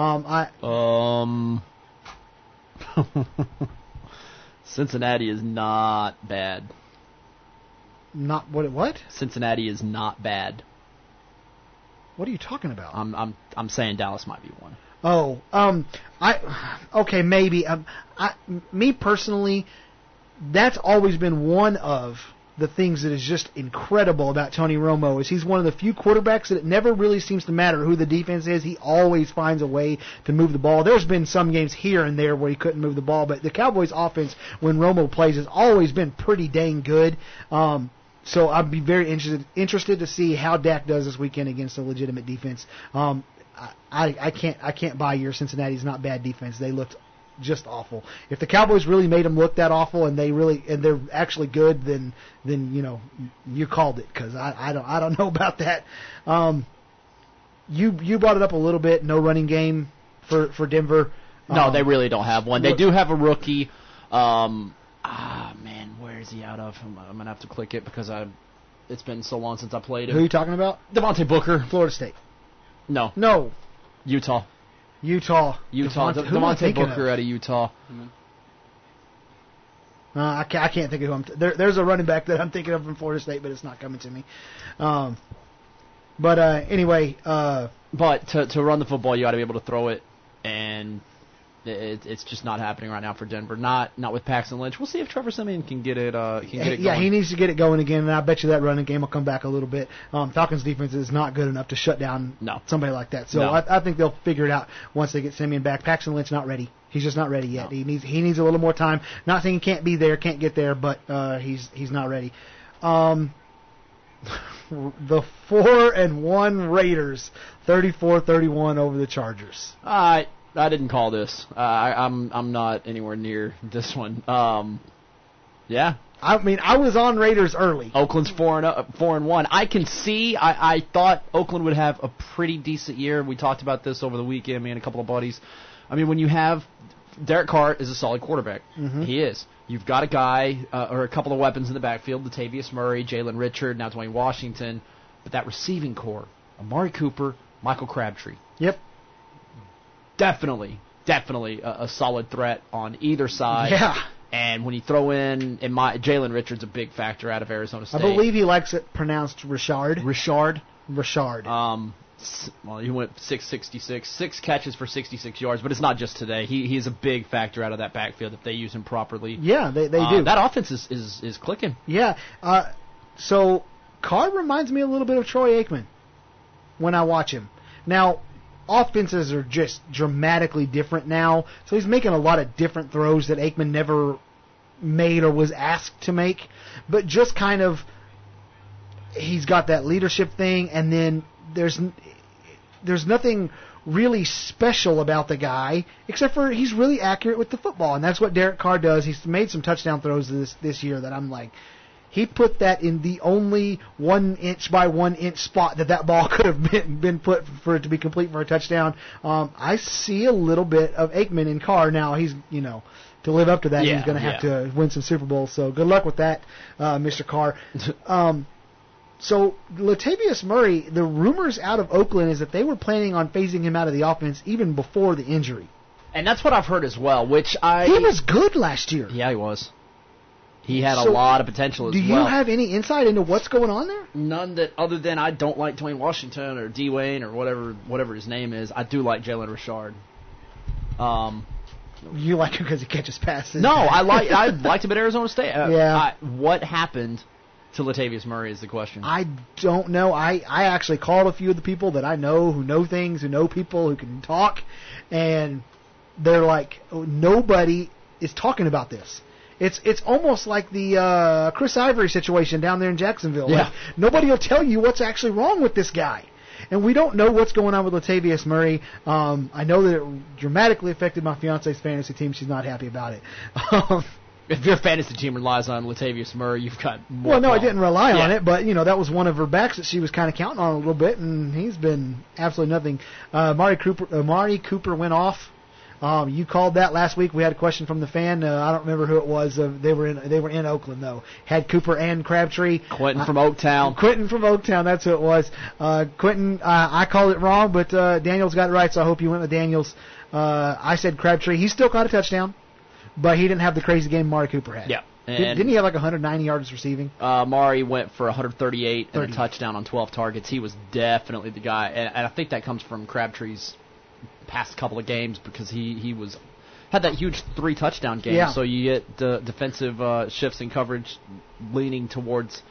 Cincinnati is not bad. Not what? Cincinnati is not bad. What are you talking about? I'm saying Dallas might be one. Okay, maybe. Me personally, that's always been one of the things that is just incredible about Tony Romo is he's one of the few quarterbacks that it never really seems to matter who the defense is. He always finds a way to move the ball. There's been some games here and there where he couldn't move the ball, but the Cowboys' offense when Romo plays has always been pretty dang good. So I'd be very interested to see how Dak does this weekend against a legitimate defense. I can't buy your Cincinnati's not bad defense. They looked just awful. If the Cowboys really made them look that awful and they're actually good, then you called it because I don't know about that. You brought it up a little bit. No running game for Denver. No, they really don't have one. They do have a rookie. Man, where is he out of? I'm going to have to click it because it's been so long since I played him. Who are you talking about? Devontae Booker. Florida State. No. Utah. Devontae Booker out of Utah. I can't think of who I'm... There's a running back that I'm thinking of from Florida State, but it's not coming to me. Anyway... But to run the football, you got to be able to throw it, and... It's just not happening right now for Denver. Not with Paxton Lynch. We'll see if Trevor Siemian can get it. Yeah, he needs to get it going again, and I bet you that running game will come back a little bit. Falcons defense is not good enough to shut down somebody like that. So I think they'll figure it out once they get Siemian back. Paxton Lynch not ready. He's just not ready yet. No. He needs a little more time. Not saying he can't be there, can't get there, but he's not ready. The 4-1 Raiders, 34-31 over the Chargers. I didn't call this. I'm not anywhere near this one. Yeah. I was on Raiders early. Oakland's 4-1. I can see. I thought Oakland would have a pretty decent year. We talked about this over the weekend. Me and a couple of buddies. I mean, when you have Derek Carr is a solid quarterback. Mm-hmm. He is. You've got a guy or a couple of weapons in the backfield: Latavius Murray, Jalen Richard, now Dwayne Washington. But that receiving core: Amari Cooper, Michael Crabtree. Yep. Definitely a solid threat on either side. Yeah. And when you throw in Jalen Richard's a big factor out of Arizona State. I believe he likes it pronounced Richard. Richard. Well, he went 666, 6 catches for 66 yards, but it's not just today. He is a big factor out of that backfield if they use him properly. Yeah, they do. That offense is clicking. Yeah. So Carr reminds me a little bit of Troy Aikman when I watch him. Now, offenses are just dramatically different now, so he's making a lot of different throws that Aikman never made or was asked to make, but just kind of he's got that leadership thing, and then there's nothing really special about the guy except for he's really accurate with the football, and that's what Derek Carr does. He's made some touchdown throws this year that I'm like, he put that in the only 1 inch by 1 inch spot that ball could have been put for it to be complete for a touchdown. I see a little bit of Aikman in Carr now. He's, to live up to that, he's going to have to win some Super Bowls. So good luck with that, Mr. Carr. So Latavius Murray, the rumors out of Oakland is that they were planning on phasing him out of the offense even before the injury. And that's what I've heard as well, He was good last year. Yeah, he was. He had a lot of potential as well. Do you have any insight into what's going on there? None that other than I don't like Dwayne Washington or D-Wayne or whatever his name is. I do like Jalen Richard. You like him because he catches passes? No, I liked him at Arizona State. What happened to Latavius Murray is the question. I don't know. I actually called a few of the people that I know who know things, who know people, who can talk, and they're like, nobody is talking about this. It's almost like the Chris Ivory situation down there in Jacksonville. Yeah. Like, nobody will tell you what's actually wrong with this guy. And we don't know what's going on with Latavius Murray. I know that it dramatically affected my fiance's fantasy team. She's not happy about it. If your fantasy team relies on Latavius Murray, you've got more. Well, no, problems. I didn't rely on it, but that was one of her backs that she was kind of counting on a little bit, and he's been absolutely nothing. Amari Cooper went off. You called that last week. We had a question from the fan. I don't remember who it was. They were in Oakland though. Had Cooper and Crabtree. Quentin from Oaktown. Quentin from Oaktown. That's who it was. Quentin. I called it wrong, but Daniels got it right. So I hope you went with Daniels. I said Crabtree. He still caught a touchdown, but he didn't have the crazy game Amari Cooper had. Yeah. Didn't he have like 190 yards receiving? Mari went for 138 and a touchdown on 12 targets. He was definitely the guy, and I think that comes from Crabtree's past couple of games because he had that huge 3 touchdown game. Yeah. So you get the defensive shifts in coverage leaning towards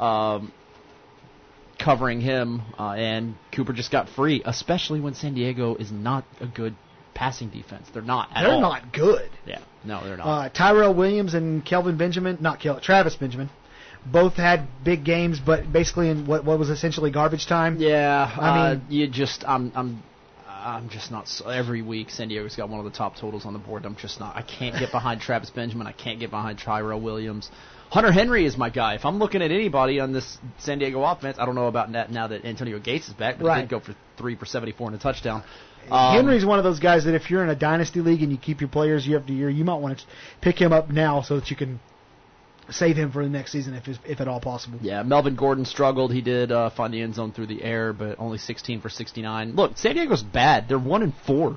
covering him, and Cooper just got free, especially when San Diego is not a good passing defense. They're not at all. They're not good. Yeah, no, they're not. Tyrell Williams and Travis Benjamin, both had big games, but basically in what was essentially garbage time. Yeah, I mean, I'm just not. Every week, San Diego's got one of the top totals on the board. I'm just not. I can't get behind Travis Benjamin. I can't get behind Tyrell Williams. Hunter Henry is my guy. If I'm looking at anybody on this San Diego offense, I don't know about that now that Antonio Gates is back, but he did go for 3 for 74 and a touchdown. Henry's one of those guys that if you're in a dynasty league and you keep your players year after year, you might want to pick him up now so that you can save him for the next season if at all possible. Yeah, Melvin Gordon struggled. He did find the end zone through the air, but only 16 for 69. Look, San Diego's bad. They're 1-4.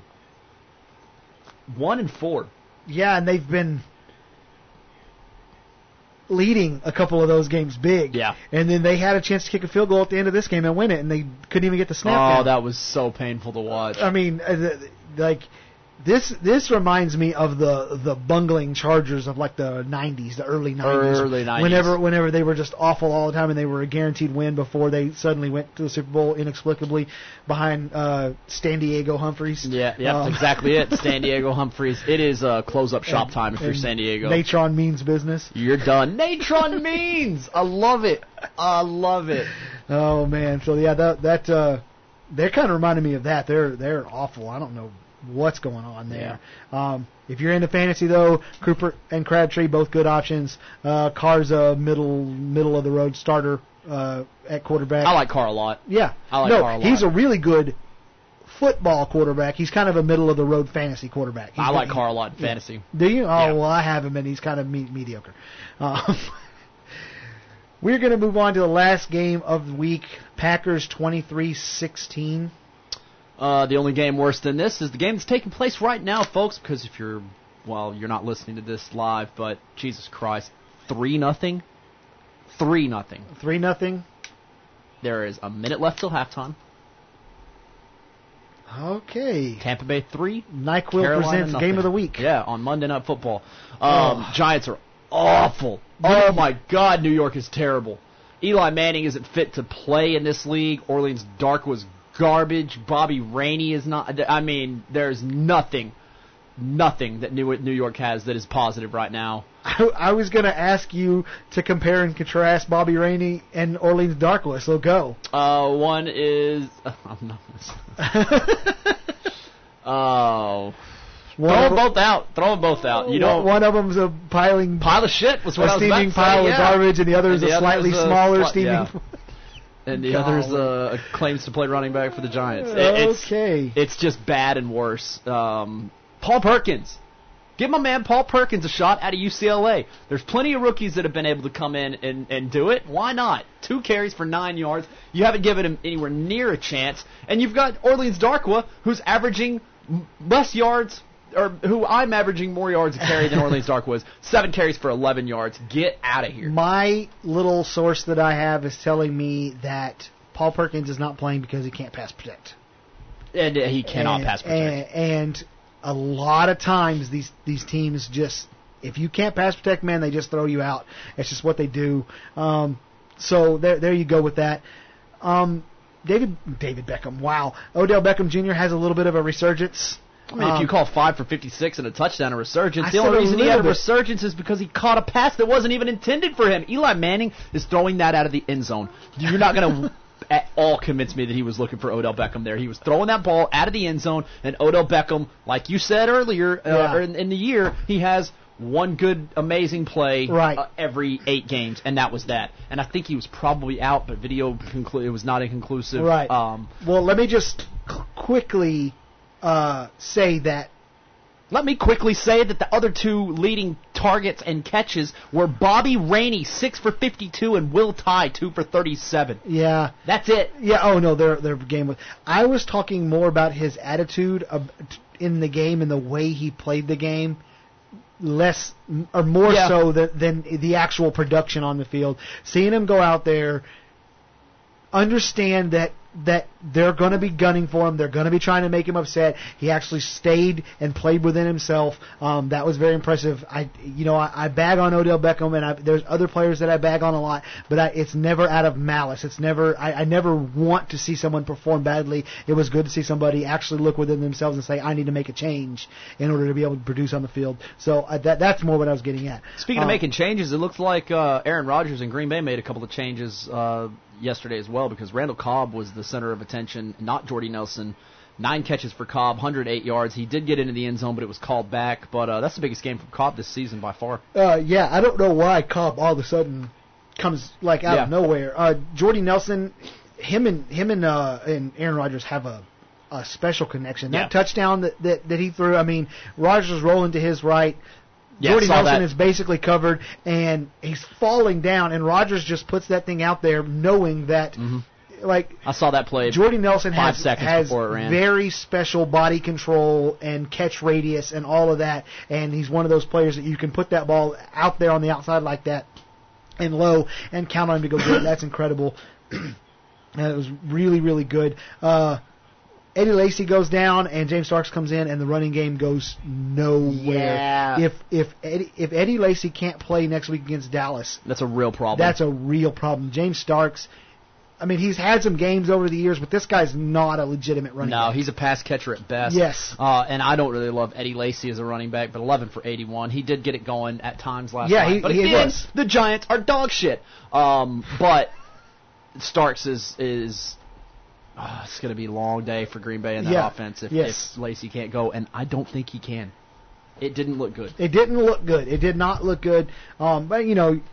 1-4. Yeah, and they've been leading a couple of those games big. Yeah. And then they had a chance to kick a field goal at the end of this game and win it, and they couldn't even get the snap down. That was so painful to watch. I mean, This reminds me of the bungling Chargers of like the 90s, the early 90s. Early 90s. Whenever they were just awful all the time and they were a guaranteed win before they suddenly went to the Super Bowl inexplicably behind San Diego Humphreys. Yeah, that's exactly it. San Diego Humphreys. It is close-up shop time if you're San Diego. Natron means business. You're done. Natron means! I love it. I love it. Oh, man. So, yeah, that they're kind of reminding me of that. They're awful. I don't know what's going on there. Yeah. If you're into fantasy, though, Cooper and Crabtree, both good options. Carr's a middle of the road starter at quarterback. I like Carr a lot. Yeah. I like Carr a lot. He's a really good football quarterback. He's kind of a middle of the road fantasy quarterback. I like Carr a lot in fantasy. Do you? Oh, yeah. Well, I have him, and he's kind of mediocre. We're going to move on to the last game of the week. Packers 23-16. The only game worse than this is the game that's taking place right now, folks, because if you're not listening to this live, but Jesus Christ, 3-0. 3-0. 3-0. There is a minute left till halftime. Okay. Tampa Bay 3. NyQuil Carolina presents nothing. Game of the Week. Yeah, on Monday Night Football. Giants are awful. Oh, my God, New York is terrible. Eli Manning isn't fit to play in this league. Orleans Dark was garbage. Bobby Rainey is not. I mean, there's nothing that New York has that is positive right now. I was going to ask you to compare and contrast Bobby Rainey and Orleans Darkwa, so go. One is... I'm not... Throw them both out. Throw them both out. You know, one of them's a pile of shit. Was what I was steaming about to say, pile of garbage, and the other is a slightly smaller steaming. Yeah. And the other's claims to play running back for the Giants. It's just bad and worse. Paul Perkins. Give my man Paul Perkins a shot out of UCLA. There's plenty of rookies that have been able to come in and do it. Why not? 2 carries for 9 yards. You haven't given him anywhere near a chance. And you've got Orleans Darkwa, who's averaging less yards, or who I'm averaging more yards a carry than Orleans Dark was. 7 carries for 11 yards. Get out of here. My little source that I have is telling me that Paul Perkins is not playing because he can't pass protect. And he cannot pass protect. And a lot of times these teams just, if you can't pass protect, man, they just throw you out. It's just what they do. So there you go with that. David Beckham, wow. Odell Beckham Jr. has a little bit of a resurgence. I mean, if you call 5 for 56 and a touchdown a resurgence, the only reason he had a resurgence is because he caught a pass that wasn't even intended for him. Eli Manning is throwing that out of the end zone. You're not going to at all convince me that he was looking for Odell Beckham there. He was throwing that ball out of the end zone, and Odell Beckham, like you said earlier in the year, he has one good, amazing play right. Every 8 games, and that was that. And I think he was probably out, but video it was not inconclusive. Right. Well, let me just quickly say that. Let me quickly say that the other 2 leading targets and catches were Bobby Rainey, 6 for 52, and Will Tye, 2 for 37. Yeah. That's it. Yeah, oh no, their game was... I was talking more about his attitude in the game and the way he played the game, less or more so than the actual production on the field. Seeing him go out there, understand that they're going to be gunning for him. They're going to be trying to make him upset. He actually stayed and played within himself. That was very impressive. I bag on Odell Beckham, and there's other players that I bag on a lot, but it's never out of malice. It's never. I never want to see someone perform badly. It was good to see somebody actually look within themselves and say, I need to make a change in order to be able to produce on the field. So that's more what I was getting at. Speaking of making changes, it looks like Aaron Rodgers in Green Bay made a couple of changes yesterday as well, because Randall Cobb was the center of attention, not Jordy Nelson. 9 catches for Cobb, 108 yards. He did get into the end zone, but it was called back. But that's the biggest game from Cobb this season by far. Yeah, I don't know why Cobb all of a sudden comes out of nowhere. Jordy Nelson, him and Aaron Rodgers have a special connection. That touchdown that he threw, I mean, Rodgers rolling to his right. Jordy Nelson is basically covered, and he's falling down, and Rodgers just puts that thing out there knowing that, I saw that play. Jordy Nelson has before it ran. Very special body control and catch radius and all of that, and he's one of those players that you can put that ball out there on the outside like that and low and count on him to go good. That's incredible. And it was really, really good. Eddie Lacy goes down, and James Starks comes in, and the running game goes nowhere. Yeah. If Eddie Lacy can't play next week against Dallas, that's a real problem. That's a real problem. James Starks, I mean, he's had some games over the years, but this guy's not a legitimate running back. No, he's a pass catcher at best. Yes. And I don't really love Eddie Lacy as a running back, but 11 for 81. He did get it going at times last night. But again, the Giants are dog shit. But Starks is it's going to be a long day for Green Bay in that offense if Lacy can't go, and I don't think he can. It didn't look good. It didn't look good. It did not look good. But, you know,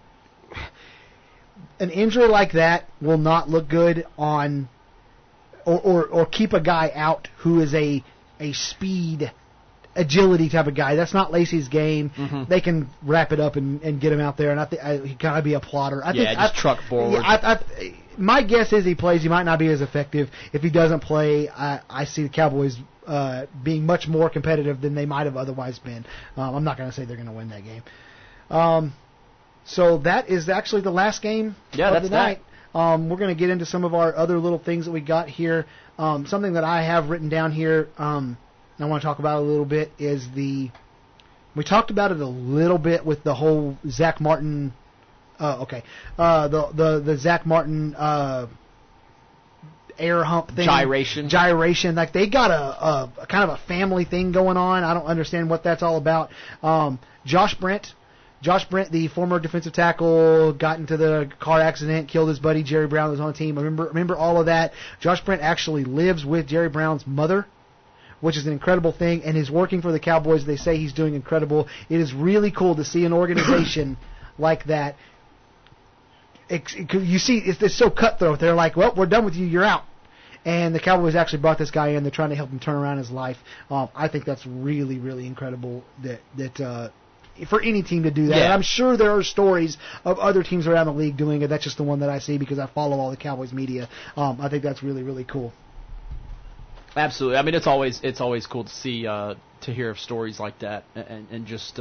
an injury like that will not look good on or keep a guy out who is a speed, agility type of guy. That's not Lacy's game. Mm-hmm. They can wrap it up and get him out there, and I think he got to be a plotter. Just truck forward. My guess is he plays. He might not be as effective. If he doesn't play, I see the Cowboys being much more competitive than they might have otherwise been. I'm not going to say they're going to win that game. So that is actually the last game of the night. We're going to get into some of our other little things that we got here. Something that I have written down here I want to talk about a little bit is we talked about it a little bit with the whole Zach Martin. The Zach Martin air hump thing. Gyration. Like, they got a kind of a family thing going on. I don't understand what that's all about. Josh Brent, the former defensive tackle, got into the car accident, killed his buddy Jerry Brown, who was on the team. Remember all of that. Josh Brent actually lives with Jerry Brown's mother, which is an incredible thing, and is working for the Cowboys. They say he's doing incredible. It is really cool to see an organization like that. You see, it's so cutthroat. They're like, well, we're done with you. You're out. And the Cowboys actually brought this guy in. They're trying to help him turn around his life. I think that's really, really incredible that for any team to do that. Yeah. And I'm sure there are stories of other teams around the league doing it. That's just the one that I see because I follow all the Cowboys media. I think that's really, really cool. Absolutely. I mean, it's always cool to see to hear of stories like that and just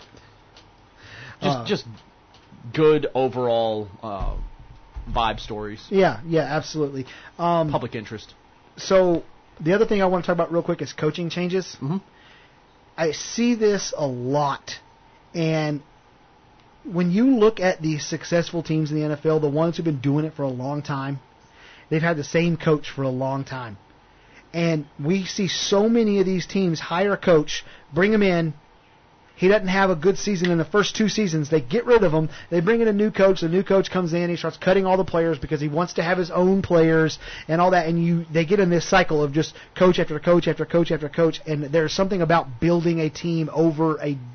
good overall vibe stories. Yeah, absolutely. Public interest. So the other thing I want to talk about real quick is coaching changes. Mm-hmm. I see this a lot, and when you look at the successful teams in the NFL, the ones who've been doing it for a long time, they've had the same coach for a long time. And we see so many of these teams hire a coach, bring him in. He doesn't have a good season in the first 2 seasons. They get rid of him. They bring in a new coach. The new coach comes in. He starts cutting all the players because he wants to have his own players and all that. And they get in this cycle of just coach after coach after coach after coach. And there's something about building a team over a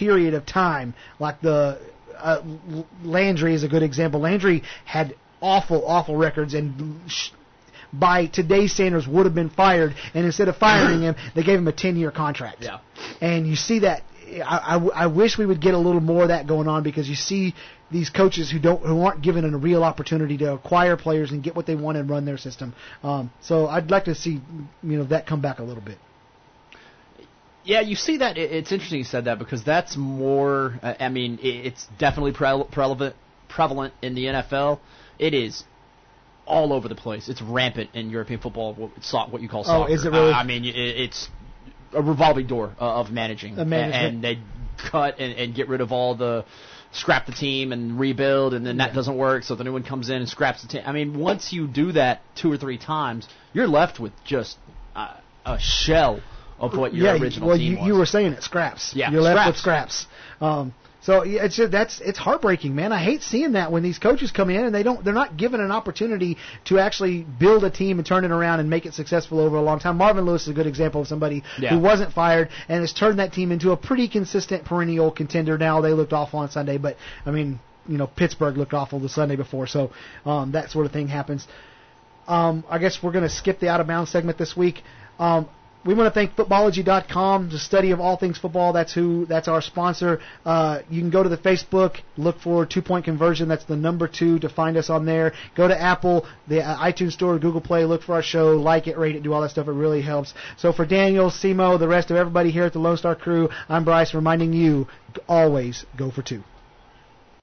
period of time, like Landry is a good example. Landry had awful records, and by today's standards would have been fired, and instead of firing him, they gave him a 10-year contract. Yeah. And you see that. I wish we would get a little more of that going on, because you see these coaches who aren't given a real opportunity to acquire players and get what they want and run their system. So I'd like to see that come back a little bit. Yeah, you see that. It's interesting you said that, because that's more. It's definitely prevalent in the NFL. It is all over the place. It's rampant in European football. What you call soccer. Oh, is it really? It's a revolving door of managing, and they cut and get rid of all the scrap the team and rebuild, and then that doesn't work, so the new one comes in and scraps the team. Once you do that 2 or 3 times, you're left with just a shell of what your original team was. You were saying it, scraps. Yeah, you're left with scraps. So it's heartbreaking, man. I hate seeing that when these coaches come in and they're not given an opportunity to actually build a team and turn it around and make it successful over a long time. Marvin Lewis is a good example of somebody who wasn't fired and has turned that team into a pretty consistent perennial contender. Now they looked awful on Sunday, but Pittsburgh looked awful the Sunday before, so that sort of thing happens. I guess we're going to skip the out of bounds segment this week. We want to thank Footballogy.com, the study of all things football. That's our sponsor. You can go to the Facebook, look for 2 Point Conversion. That's the number 2 to find us on there. Go to Apple, the iTunes Store, Google Play, look for our show, like it, rate it, do all that stuff. It really helps. So for Daniel, Simo, the rest of everybody here at the Lone Star Crew, I'm Bryce, reminding you, always go for 2.